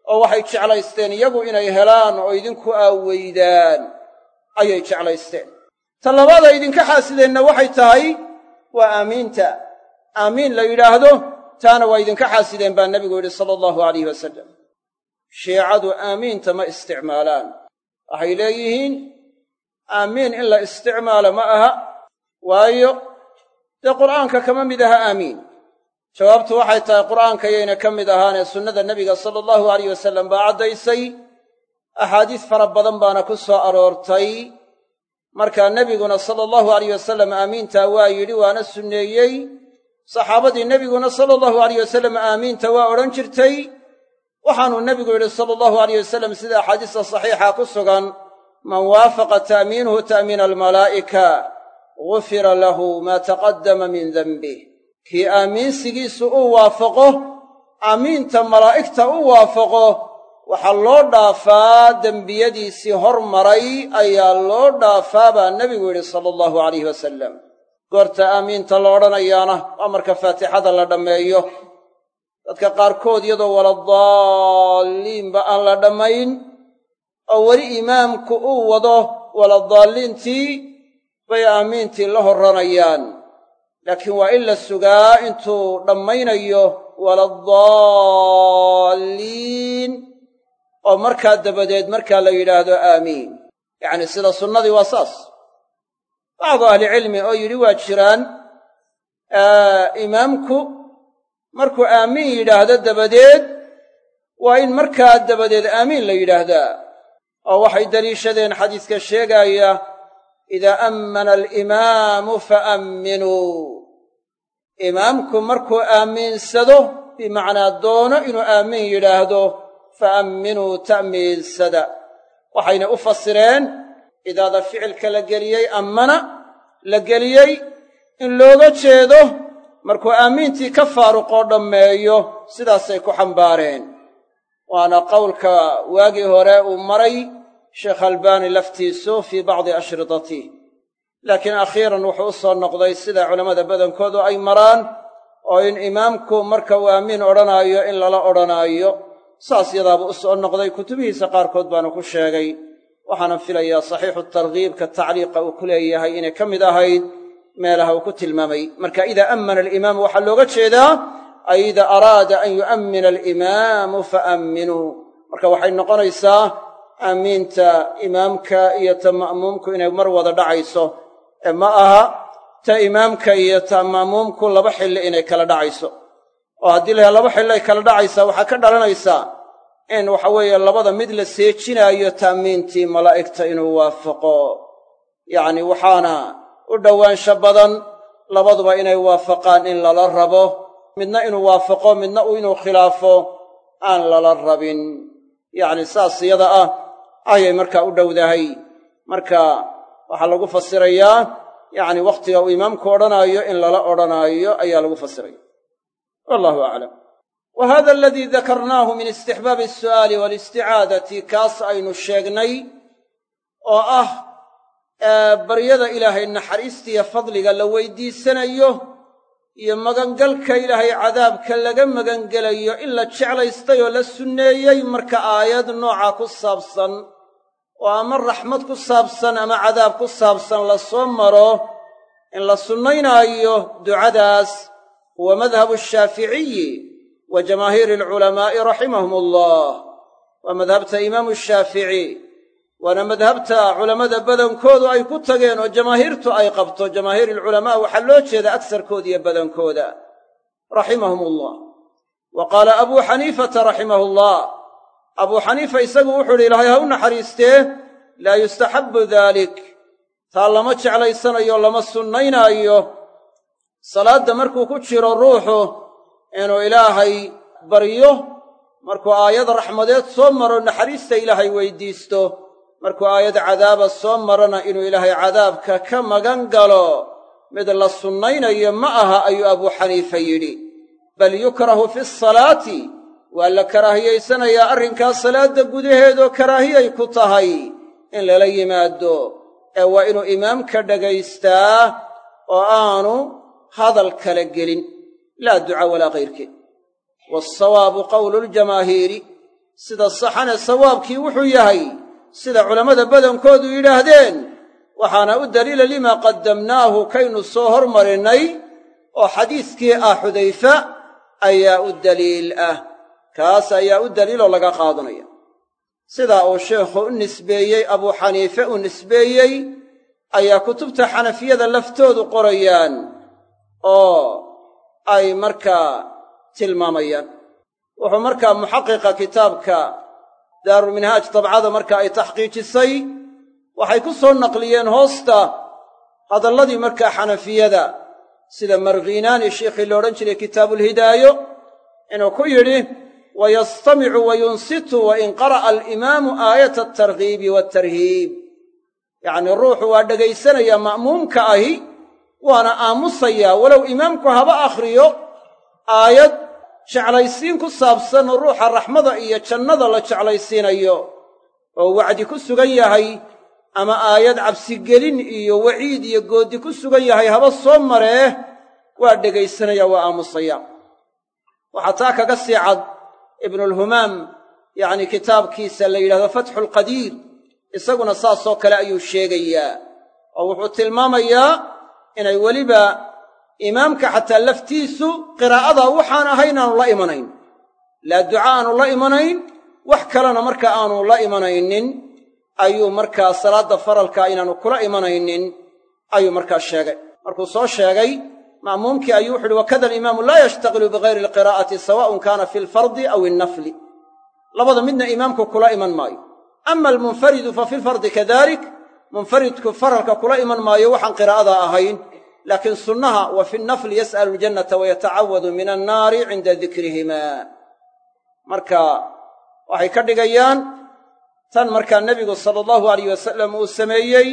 oo waxay jeclaysteen iyagu inay helaan oo idinku aaweydaan ayay jeclaysteen ta labaad ay idinka xaasideenna waxay tahay waa aamiinta aamiin la yidhaahdo taana waa idinka xaasideen baa nebigu yidhi sala allahu alayhi wasalam shiicadu aamiinta ma isticmaalaan waxay leeyihiin aamiin in la isticmaalo ma aha waayo dee qur'aanka kama mid aha aamiin jawaabtu waxay tahay qur'aanka yayna ka mid ahaanee sunnada nebiga sala allahu alayh wasalam baa caddaysay axaadiis fara badan baana ku soo aroortay markaa nebiguna sala allahu alayh wasalam aamiintaa waa yidhi waana sunneeyey saxaabadii nebiguna sala allahu alayh wasalam aamiinta waa odhan jirtay waxaanuu nebigu yidhi sala allahu alayh wasalam sida axaadiista saxiixa ku sugan man waafaqa ta'miinuhu ta'miina almalaa'ika gufira lahu maa taqaddama min denbih kii aamiinsigiisu uu waafaqo aamiinta malaa'igta u waafaqo waxaa loo dhaafaa dembiyadiisii hormaray ayaa loo dhaafaa baa nebigu yidhi sala allahu alayhi wasalam goorta aamiinta la odhanayaana waa marka faatixada la dhammeeyo dadka qaarkood iyadoo waladaalliinba aan la dhammayn oo weli imaamku uu wado waladaalliintii bay aamiintii la horranayaan laakiin waa in la sugaa intuu dhammaynayo waladaalliin oo markaa dabadeed markaa la yidhaahdo aamiin yacni sida sunnadii waa saas bacdu ahlicilmi oo yidhi waa jiraan imaamku markuu aamiin yidhaahdo dabadeed waa in markaa dabadeed aamiin la yidhaahdaa oo waxay deliishadeen xadiiska sheegaaya idaa ammana alimaamu fa amminuu imaamku markuu aamiinsado bimacnaa doono inuu aamiin yidhaahdo fa amminuu ta'miinsada waxayna u fasireen idaada ficilka la geliyey ammana la geliyey in looga jeedo markuu aamiintii ka faaruqoo dhammeeyo sidaasay ku xambaareen waana qowlka waagii hore uu maray sheekh albaani laftiisu fii bacdi ashridatih laakiin akhiiran wuxuu u soo noqday sida culammada badankoodu ay maraan oo in imaamku marka uu aamiin odhanaayo in lala odhanaayo saas yadaabuu u soo noqday kutubihiisa qaarkood baanu ku sheegay waxaana filayaa saxiixu targhiibka tacliiqa uu ku leeyahay inay ka mid ahayd meelaha uu ku tilmaamay marka idaa ammana alimaamu waxaa looga jeedaa ay idaa araada an yu'ammina alimaamu fa amminuu marka waxay noqonaysaa aamiinta imaamka iyo ta ma'muumku inay mar wada dhacayso ee ma aha ta imaamka iyo ta ma'muumku laba xilli inay kala dhacayso oo haddii la yahay laba xilli ay kala dhacaysaa waxaa ka dhalanaysaa in waxa weeye labada mid la seejinaayo ta'miintii malaa'igta inuu waafaqo yacni waxaana u dhowaansha badan labaduba inay waafaqaan in lala rabo midna inuu waafaqo midna inuu khilaafo aan lala rabin yacni saas iyada ah ayay markaa u dhowdahay marka waxaa lagu fasirayaa yacni wakhtiga uu imaamku odhanaayo in lala odhanaayo ayaa lagu fasiraya wallahu aclam wa hada aladii dakarnaahu min istixbaabi alsu'aali waalisticaadati kaas aynu sheegnay oo ah baryada ilaahay naxariistiiyo fadliga la weydiisanayo iyo magangalka ilaahay cadaabka laga magangelayo in la jeclaystay oo la sunneeyey marka aayad nooca ku saabsan oo ama raxmad ku saabsan ama cadaab ku saabsan la soo maro in la sunnaynaayo ducadaas huwa madhabu ashaaficiyi wa jamaahiiri alculamaa'i raximahum allah waa madhabta imaamu shaafici waana madhabta culammada badankoodu ay ku tageen oo jamaahiirtu ay qabto jamaahiir alculamaa waxaa loo jeeda agsarkooda iyo badankooda raximahum allah wa qaala abuu xaniifata raximahu allah abuu xaniifa isagu wuxuu idhi ilaahay ha u naxariistee laa yustaxabbu daalik taa lama jeclaysanayo lama sunnaynaayo salaadda markuu ku jiro ruuxu inuu ilaahay baryo markuu aayad raxmadeed soo maro naxariista ilaahay weydiisto markuu aayad cadaaba soo marana inuu ilaahay cadaabka ka magan galo mid la sunnaynayo ma aha ayuu abuu xaniifa yidhi bal yukrahu fi salaati waa la karaahiyaysanayaa arrinkaas salaadda gudaheedoo karaahiyay ku tahay in lala yimaado ee waa inuu imaamka dhagaystaa oo aanu hadal kala gelin laa duca walaa kayrkeed waalsawaabu qowlu ljamaahiiri sida saxane sawaabkii wuxuu yahay sida culammada badankoodu yidhaahdeen waxaana u daliila limaa qaddamnaahu kaynu soo hormarinnay oo xadiiskii ah xudayfa ayaa u daliil ah kaas ayaa u daliiloo laga qaadanaya sidaa uu sheekhu u nisbeeyey abuu xaniife u nisbeeyey ayaa kutubta xanafiyada laftoodu qorayaan oo ay markaa tilmaamayaan wuxuu markaa muxaqiqa kitaabka daarulminhaaj dabcada marka ay taxqiijisay waxay ku soo naqliyeen hoosta hadalladii markaa xanafiyada sida marghiinaani sheikhii la odhan jiray kitaabulhidaayo inuu ku yidhi wayastamicu wayunsitu wain qara'a alimaamu aayata altarghiibi waatarhiib yacnii ruuxu waa dhegaysanayaa ma'muumka ahi waana aamusayaa walow imaamku haba akhriyo aayad jeclaysiin ku saabsan ruuxa raxmada iyo jannada la jeclaysiinayo oo wacdi ku sugan yahay ama aayad cabsigelin iyo waciid iyo goodi ku sugan yahay haba soo maree waa dhegaysanaya waa aamusaya waxaa taa kaga sii cad ibnulhumaam yacnii kitaabkiisa la yidhahdo fatxulqadiir isaguna saasoo kale ayuu sheegayaa oo wuxuu tilmaamayaa inay weliba imaamka xataa laftiisu qiraa'ada waxaan ahayn aanu la imanayn laa duca aanu la imanayn wax kalena marka aanu la imanaynin ayuu markaa salaadda faralka inaanu kula imanaynin ayuu markaa sheegay markuu soo sheegay ma'muumkii ayuu wuxu uhi wakada alimaamu laa yashtaqilu bigayri alqiraa'ati sawa'un kaana fi alfardi aw innafli labada midna imaamku kula iman maayo ama almunfaridu fa fi lfardi kadalik munfaridku faralka kula iman maayo waxaan qiraa'ada ahayn laakiin sunnaha wa fi nnafli yas'alu aljannata wayatacawadu min annaari cinda dikrihimaa marka waxay ka dhigayaan tan markaa nebigu sala allahu alayh wasalam uu sameeyey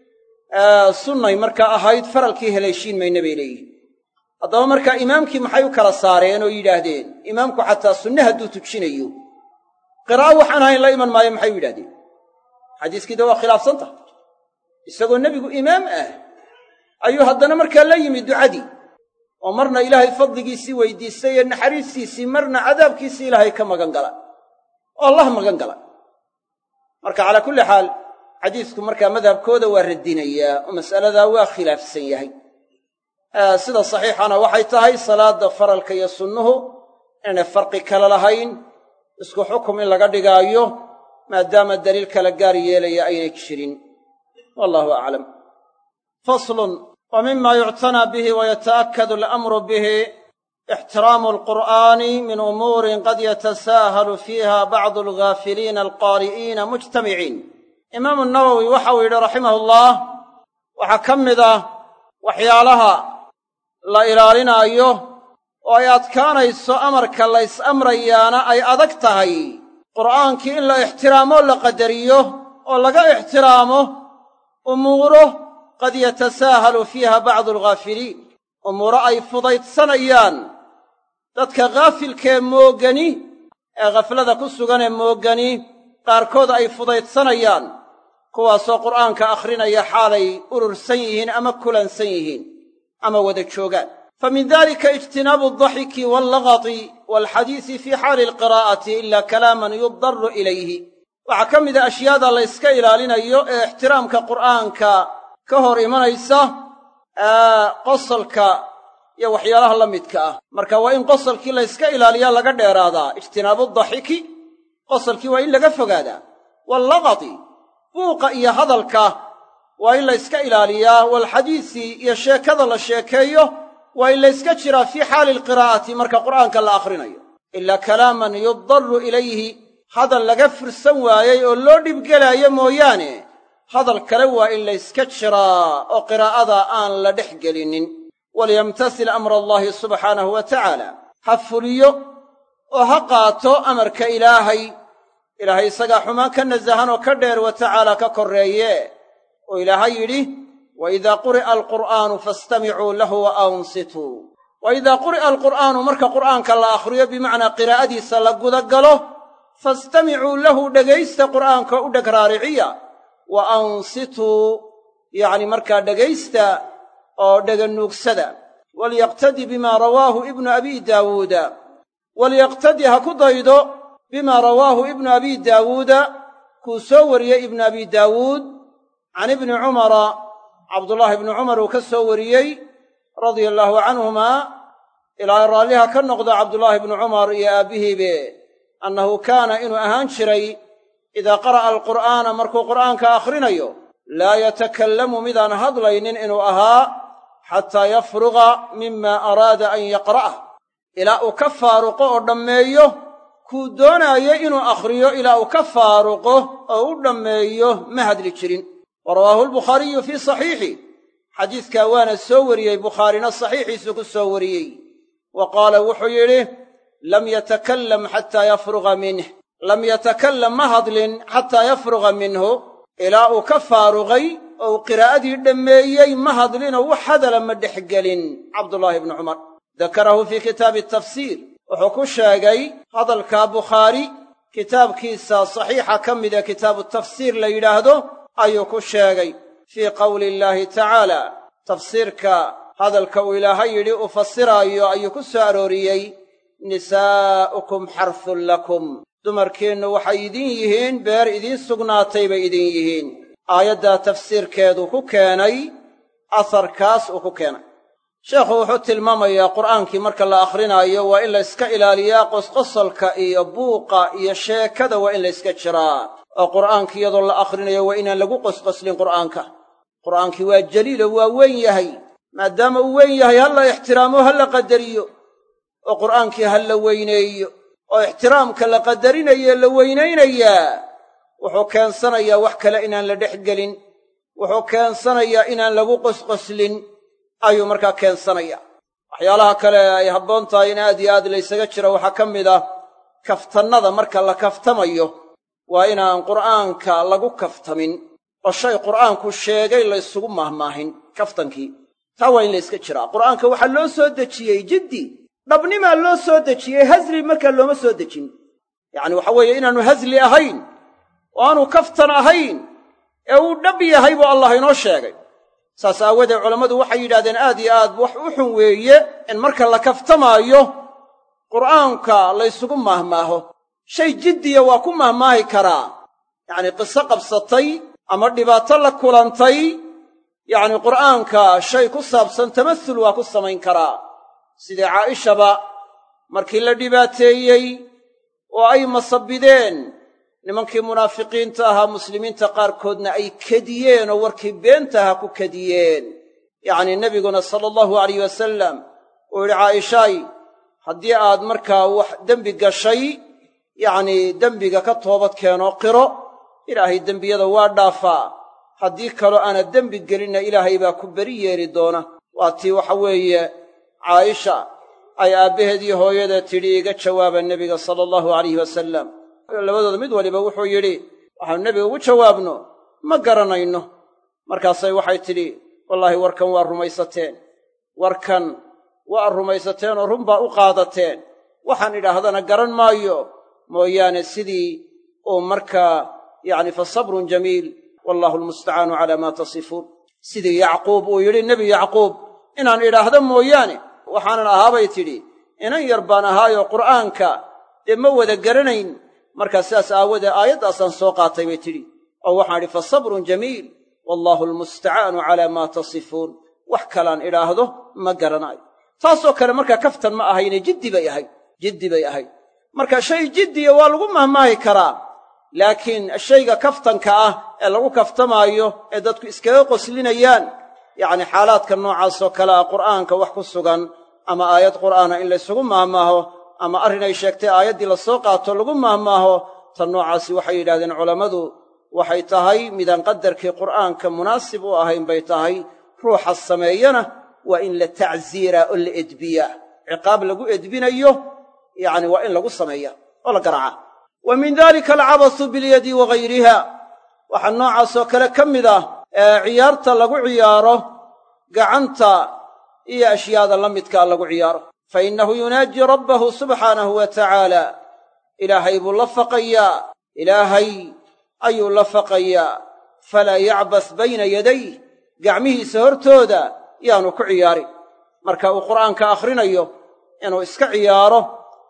sunnay markaa ahayd faralkii haleeshiin mayna bay leeyihin haddaba markaa imaamkii maxay u kala saareen oo yidhaahdeen imaamku xataa sunne hadduu tujinayo qiraa'o waxaan ahayn la iman maayo maxay u yidhahdeen xadiiskiida waa khilaafsan tahay isagoo nebigu imaam ah ayuu haddana markaa la yimi ducadii oo marna ilaahay fadligiisii weydiistay ee naxariistiisii marna cadaabkiisii ilaahay ka magan gala oo allah magan gala marka calaa kulli xaal xadiisku markaa madhabkooda waa radinayaa oo mas'aladaa waa khilaafsan yahay sida saxiixana waxay tahay salaadda faralka iyo sunnuhu inaynay farqi kala lahayn isku xukum in laga dhigaayo maadaama daliil kala gaar yeelaya aynay jirin wallahu aclam faslun wa mima yuctanaa bihi wayata'akkadu alamru bihi ixtiraamu alqur'aani min umuurin qad yatasaahalu fiiha bacdu alghaafiliina alqaari'iina mujtamiciin imaamu nawowi waxau yidhi raximahullah waxaa ka mid ah waxyaalaha la ilaalinaayo oo ay adkaanayso amarka la ys-amrayaana ay adag tahay qur'aankii in la ixtiraamoo la qadariyo oo laga ixtiraamo umuuro qad yatasaahalu fiiha bacdu alghaafiliin umuuro ay fudaydsanayaan dadka ghaafilkee moogani ee ghaflada ku suganee moogani qaarkood ay fudaydsanayaan kuwaasoo qur'aanka akhrinaya xaalay urursan yihiin ama kulansan yihiin ama wada joogaan fa min dalika ijtinaabu aldaxiki waallagati waalxadiisi fii xaali alqiraa'ati ila kalaaman yudaru ilayhi waxaa ka mida ashyaada la yska ilaalinayo ee ixtiraamka qur'aanka ka hor imanaysa qosolka iyo waxyaalaha la midka ah marka waa in qosolkii la yska ilaaliyaa laga dheeraadaa ijtinaabu daxiki qosolkii waa in laga fogaadaa waallagati buuqa iyo hadalka waa in la yska ilaaliyaa waalxadiisi iyo sheekada la sheekeeyo waa in la yska jiraa fii xaali alqiraa'ati marka qur'aanka la akhrinayo ilaa kalaaman yudaru ilayhi hadal laga fursan waayey oo loo dhibgelaayo mooyaane hadal kale waa in la yska jiraa oo qiraa'ada aan la dhex gelinin waliyamtasil amra allahi subxaanahu wa tacaala ha fuliyo oo ha qaato amarka ilaahay ilaahay isagaa xumaan ka nasahan oo ka dheer wa tacaala ka korreeye oo ilaahay yidhi waidaa quri'a alqur'aanu faastamicuu lahu wa ansituu waidaa quri'a alqur'aanu marka qur'aanka la akhriyo bimacnaa qiraa'adiisa la gudagalo faastamicuu lahu dhegaysta qur'aanka u dheg raariciya wa ansituu yacni markaa dhegaysta oo dhaganuugsada walyaqtadi bimaa rawaahu ibnu abi daawuuda walyaqtadi ha ku daydo bima rawaahu ibnu abi daawuuda kuu soo wariyey ibnu abi daawuud can ibni cumara cabdullaahi ibni cumar uu ka soo wariyey radia allaahu canhumaa ilaa raalliha ka noqda cabdullaahi ibnu cumar iyo aabbihiibe annahu kaana inuu ahaan jiray idaa qara'a alqur'aana markuu qur'aanka akhrinayo laa yatakallamu midaan hadlaynin inuu ahaa xataa yafruga mima araada an yaqra'ah ilaa uu ka faaruqo oo dhammeeyo kuu doonaayo inuu akhriyo ilaa uu ka faaruqo oo u dhammeeyo ma hadli jirin wa rawaahu albukhaariyu fii saxiixi xadiidkaa waana soo wariyey bukhaarina saxiixiisu ku soo wariyey wa qaala wuxuu yidhi lam yatakallam xataa yafruga minh lam yatakallam ma hadlin xataa yafruga minhu ilaa uu ka faaruqay oo uu qiraa'adii dhammeeyey ma hadlinoo wax hadala ma dhexgelin cabdullaahi ibnu cumar dakarahu fii kitaabi tafsiir wuxuu ku sheegay hadalkaa bukhaari kitaabkiisa saxiixa ka mida kitaabu tafsiir la yidhaahdo ayuu ku sheegay fii qowli illaahi tacaala tafsiirka hadalka uu ilaahay yidhi uu fasiraayo ayuu ku soo arooriyey nisaa'ukum xarthun lakum dumarkiinnu waxay idin yihiin beer idiin sugnaatay bay idin yihiin aayaddaa tafsiirkeedu ku keenay asarkaas uu ku keenay sheekhu wuxuu tilmaamayaa qur'aankii marka la akrinaayo waa in la yska ilaaliyaa qosqosolka iyo buuqa iyo sheekada waa in la yska jiraa oo qur'aanka iyadoo la akhrinayo waa inaan lagu qosqoslin qur'aanka qur'aankii waa jaliilo waa weyn yahay maadaama uu weyn yahay ha la ixtiraamo ha la qadariyo oo qur'aankii ha la weyneeyo oo ixtiraamka la qadarinayo la weynaynayaa wuxuu keensanayaa wax kale inaan la dhex gelin wuxuu keensanayaa inaan lagu qosqoslin ayuu markaa keensanaya waxyaalaha kale ay habboon tahay in aad iyo aad laysaga jiro waxaa ka mid ah kaftannada marka la kaftamayo waa inaan qur'aanka lagu kaftamin oo shay qur'aanku sheegay la ysugu mahmaahin kaftankii taa waa in la yska jiraa qur'aanka waxaa loo soo dejiyey jiddi dhabnimaa loo soo dejiyey hasli markaa looma soo dejin yacni waxa weeye inaannu hasli ahayn oo aanu kaftan ahayn ee uu dhab yahay buu allah inoo sheegay saas aawadeed culammadu waxay yidhahdeen aad iyo aad wax u xun weeye in marka la kaftamaayo qur'aanka la ysugu mahmaaho shay jiddiya waa ku mahmaahi karaa yacni qiso qabsatay ama dhibaato la kulantay yacni qur'aanka shay ku saabsan tamathul waa ku samayn karaa sidii caa'ishaba markii la dhibaateeyey oo ay masabideen nimankii munaafiqiinta ahaa muslimiinta qaarkoodna ay kediyeen oo warkii beenta ahaa ku kediyeen yacnii nebiguna sala allahu alayh wasalam uu yidhi caaishaay haddii aad markaa wax dembi gashay yacnii dembiga ka toobad keenoo qiro ilaahay dembiyada waa dhaafaa haddii kaloo aanad dembi gelinna ilaahay baa ku beri yeeli doona waa tii waxa weeye caayisha ay aabbaheed iyo hooyadeed tidhi iga jawaaba nebiga sala allahu alayhi wasalam labadooda mid waliba wuxuu yidhi waxaanu nebiga ugu jawaabno ma garanayno markaasay waxay tidhi wallaahi warkan waa rumaysateen warkan waa rumaysateen oo run baa u qaadateen waxaan idhaahdana garan maayo mooyaane sidii uu markaa yacni fa sabrun jamiil wallaahu almustacaanu calaa maa tasifuun sidii yacquub uu yidhi nebi yacquub inaan idhaahdo mooyaane waxaanan ahaabay tidhi inan yar baan ahaayoo qur'aanka dee ma wada garanayn markaa sidaas aawadee aayaddaasaan soo qaatay bay tidhi oo waxaan idhi fa sabrun jamiil wallaahu almustacaanu calaa maa tasifuun wax kalaan idhaahdo ma garanaayo taasoo kale markaa kaftan ma ahayne jiddi bay ahayd jiddi bay ahayd marka shay jiddiya waa lagu mahmaahi karaa laakiin shayga kaftanka ah ee lagu kaftamaayo ee dadku iskaga qoslinayaan yacni xaalaadka noocaasoo kale ah qur'aanka wax ku sugan ama aayad qur'aana in laysugu mahmaaho ama arrin ay sheegtay aayaddii la soo qaato lagu mahmaaho tan noocaasi waxay yidhahdeen culammadu waxay tahay midaan qadarkii qur'aanka munaasib u ahayn bay tahay ruuxa sameeyana waa in la tacsiiraa oo la edbiyaa ciqaab lagu edbinayo yacni waa in lagu sameeya oo la garaaca wa min daalika alcabasu bilyadi wagayriha waxaa noocaasoo kale ka mid ah ee ciyaarta lagu ciyaaro gacanta iyo ashyaada la midkaa lagu ciyaaro fa innahu yunaaji rabbahu subxaanahu wa tacaala ilaahay buu la faqayaa ilaahay ayuu la faqayaa falaa yacbas bayna yaday gacmihiisa hortooda yaanu ku ciyaarin marka uu qur'aanka akhrinayo inuu iska ciyaaro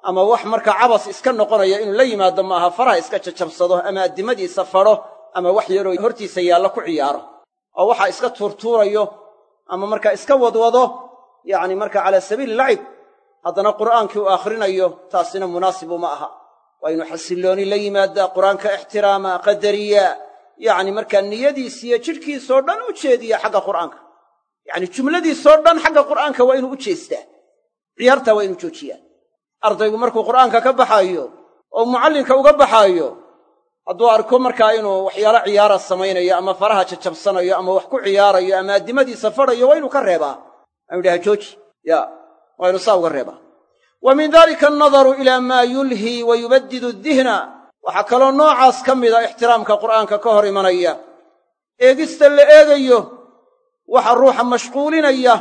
ama wax marka cabas iska noqonaya inuu la yimaado maaha faraha iska jajabsado ama addimadiisa fadho ama wax yaroo hortiisa yaalla ku ciyaaro oo waxa iska tuurtuurayo ama marka iska wadwado yacni marka calaa sabiili lacib haddana qur'aankii uu akhrinayo taasina munaasibu ma aha waa inuu xasillooni la yimaadaa qur'aanka ixtiraama qadariya yacni markaa niyadiisiiyo jidhkiisoo dhan u jeediya xagga qur'aanka yacni jumladiisoo dhan xagga qur'aanka waa inuu u jeestaa ciyaartaa waa inuu joojiyaa ardaygu markuu qur'aanka ka baxaayo oo mucallinka uga baxaayo hadduu arko markaa inuu waxyaalo ciyaara samaynayo ama faraha jajabsanayo ama wax ku ciyaarayo ama addimadiisa fadhayo waa inuu ka reebaa anu idhaha jooji ya waa inuu saa uga reebaa wa min dalika annadaru ilaa maa yulhii wa yubaddidu dihna waxaa kaloo noocaas ka mida ixtiraamka qur'aanka ka hor imanaya eegista la eegayo waxa ruuxa mashquulinaya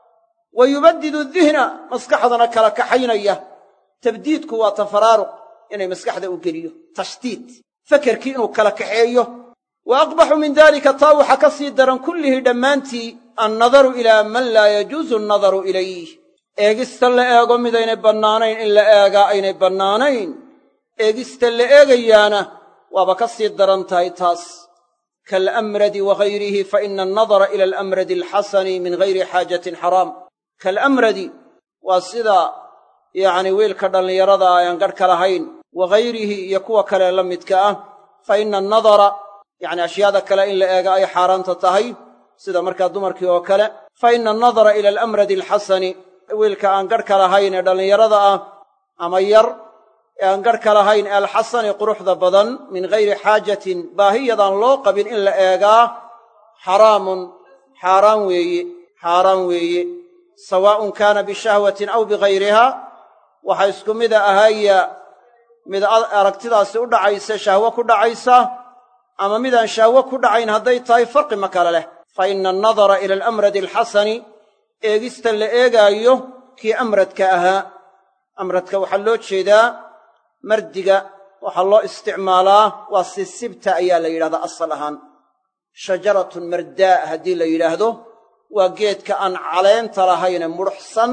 wa yubaddidu dihna maskaxdana kala kaxaynaya tabdiidku waa tafaraaruq inay maskaxda u geliyo tashtiit fakerkii inuu kala kaxeeyo wa aqbaxu min dalika taa waxaa ka sii daran kullihii dhammaantii annadaru ilaa man laa yajuusu annadaru ilayh eegista la eego midaynay bannaanayn in la eegaa aynay bannaanayn eegista la eegayaana waaba ka sii daran tahay taas kaalamradi wa hayrihi fa ina annadara ila alamradi alxasani min hayri xaajatin xaraam kaalamradi waa sida yacni wiilka dhallinyarada ah aan gadhka lahayn wa hayrihi iyo kuwa kale la midka ah fa ina annadara yacni ashyaada kale in la eega ay xaaraanta tahay sida markaa dumarkii oo kale fa ina annadara ila alamradi alxasani wiilka aan gadhka lahayn ee dhallinyarada ah ama yar ee aan gadhka lahayn ee alxasani quruxda badan min hayri xaajatin baahiyadaan loo qabin in la eegaa xaraamun xaaraan weeye xaaraan weeye sawaa'un kaana bishahwatin aw bihayriha waxaa isku mida ahaya mid aragtidaasi u dhacaysa shahwo ku dhacaysa ama midaan shahwo ku dhacayn hadday tahay farqi ma kale leh fa ina annadara ila alamradi alxasani eegista la eegaayo kii amradka ahaa amradka waxaa loo jeedaa mardiga waxaa loo isticmaalaa waa sisibta ayaa la yidhahdaa asal ahaan shajaratun mardaa haddii la yidhaahdo waa geedka aan caleenta lahayne mudhuxsan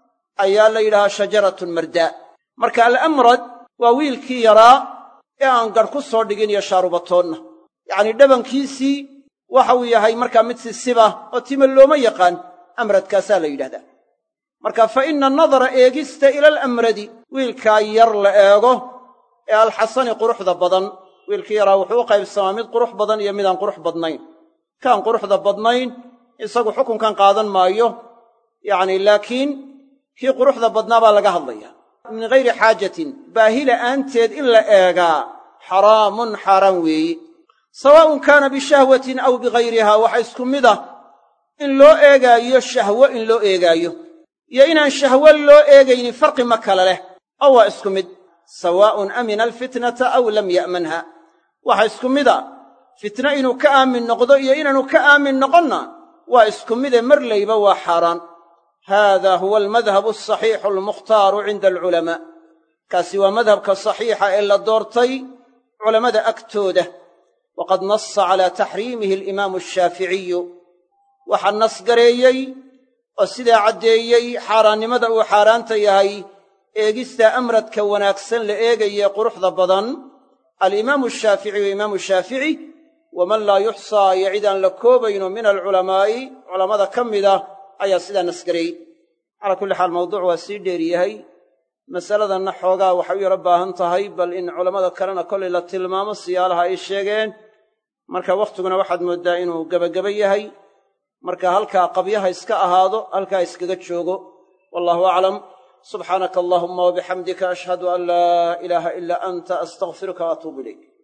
ayaa la yidhahaa shajaratun mardaa marka alamrad waa wiilkii yaraa ee aan gadh ku soo dhigin iyo shaarubatoonna yacnii dhabankiisii waxa uu yahay markaa mid sisiba oo tima looma yaqaan amradkaasaa la yidhahdaa marka fa ina annadara eegista ila alamradi wiilkaa yar la eego ee alxasani quruxda badan wiilkii yaraa wuxuu u qaybsamaa mid qurux badan iyo midaan qurux badnayn kaan quruxda badnayn isagu xukunkan qaadan maayo yacni laakiin kii quruxda badnaa baa laga hadlaya min hayri xaajatin baahi la'aanteed in la eegaa xaraamun xaaraan weeye sawaa'un kaana bishahwatin aw bihayriha waxa isku mid ah in loo eegaayo shahwo in loo eegaayo iyo inaan shahwo loo eegaynin farqi ma kale leh oo waa isku mid sawaa'un amina alfitnata aw lam ya'manha waxa isku mid a fitna inuu ka aamin noqdo iyo inaanu ka aamin noqonna waa isku mide marlayba waa xaaraan haada huwa almadhabu asaxiixu almukhtaaru cinda alculamaa kaasi waa madhabka saxiixa ee la doortay culammada agtooda waqad nassa calaa taxriimihi alimaamu ashaaficiyu waxaa nasgareeyey oo sidaa caddeeyey xaaraannimada uu xaaraanta yahay eegista amradka wanaagsan la eegaye quruxda badan alimaamu ashaaficiyu imaamu shaafici waman laa yuxsaa iyo cid aan la koobayno min alculamaa'i culammada ka mida ayaa sidaa nasgareeyey calaa kulli xaal mawduuc waa sii dheer yahay masaladanna xoogaa waxay u yaro baahan tahay bal in culammada kalena kollay la tilmaamo siyaalaha ay sheegeen marka wakhtiguna waxaad mooddaa inuu gebageba yahay marka halkaa qabyaha iska ahaado halkaa iskaga joogo wallahu aclam subxaanaka allahumma wabixamdika ashhadu an laa ilaaha ilaa anta astaghfiruka wa atuubu ilayk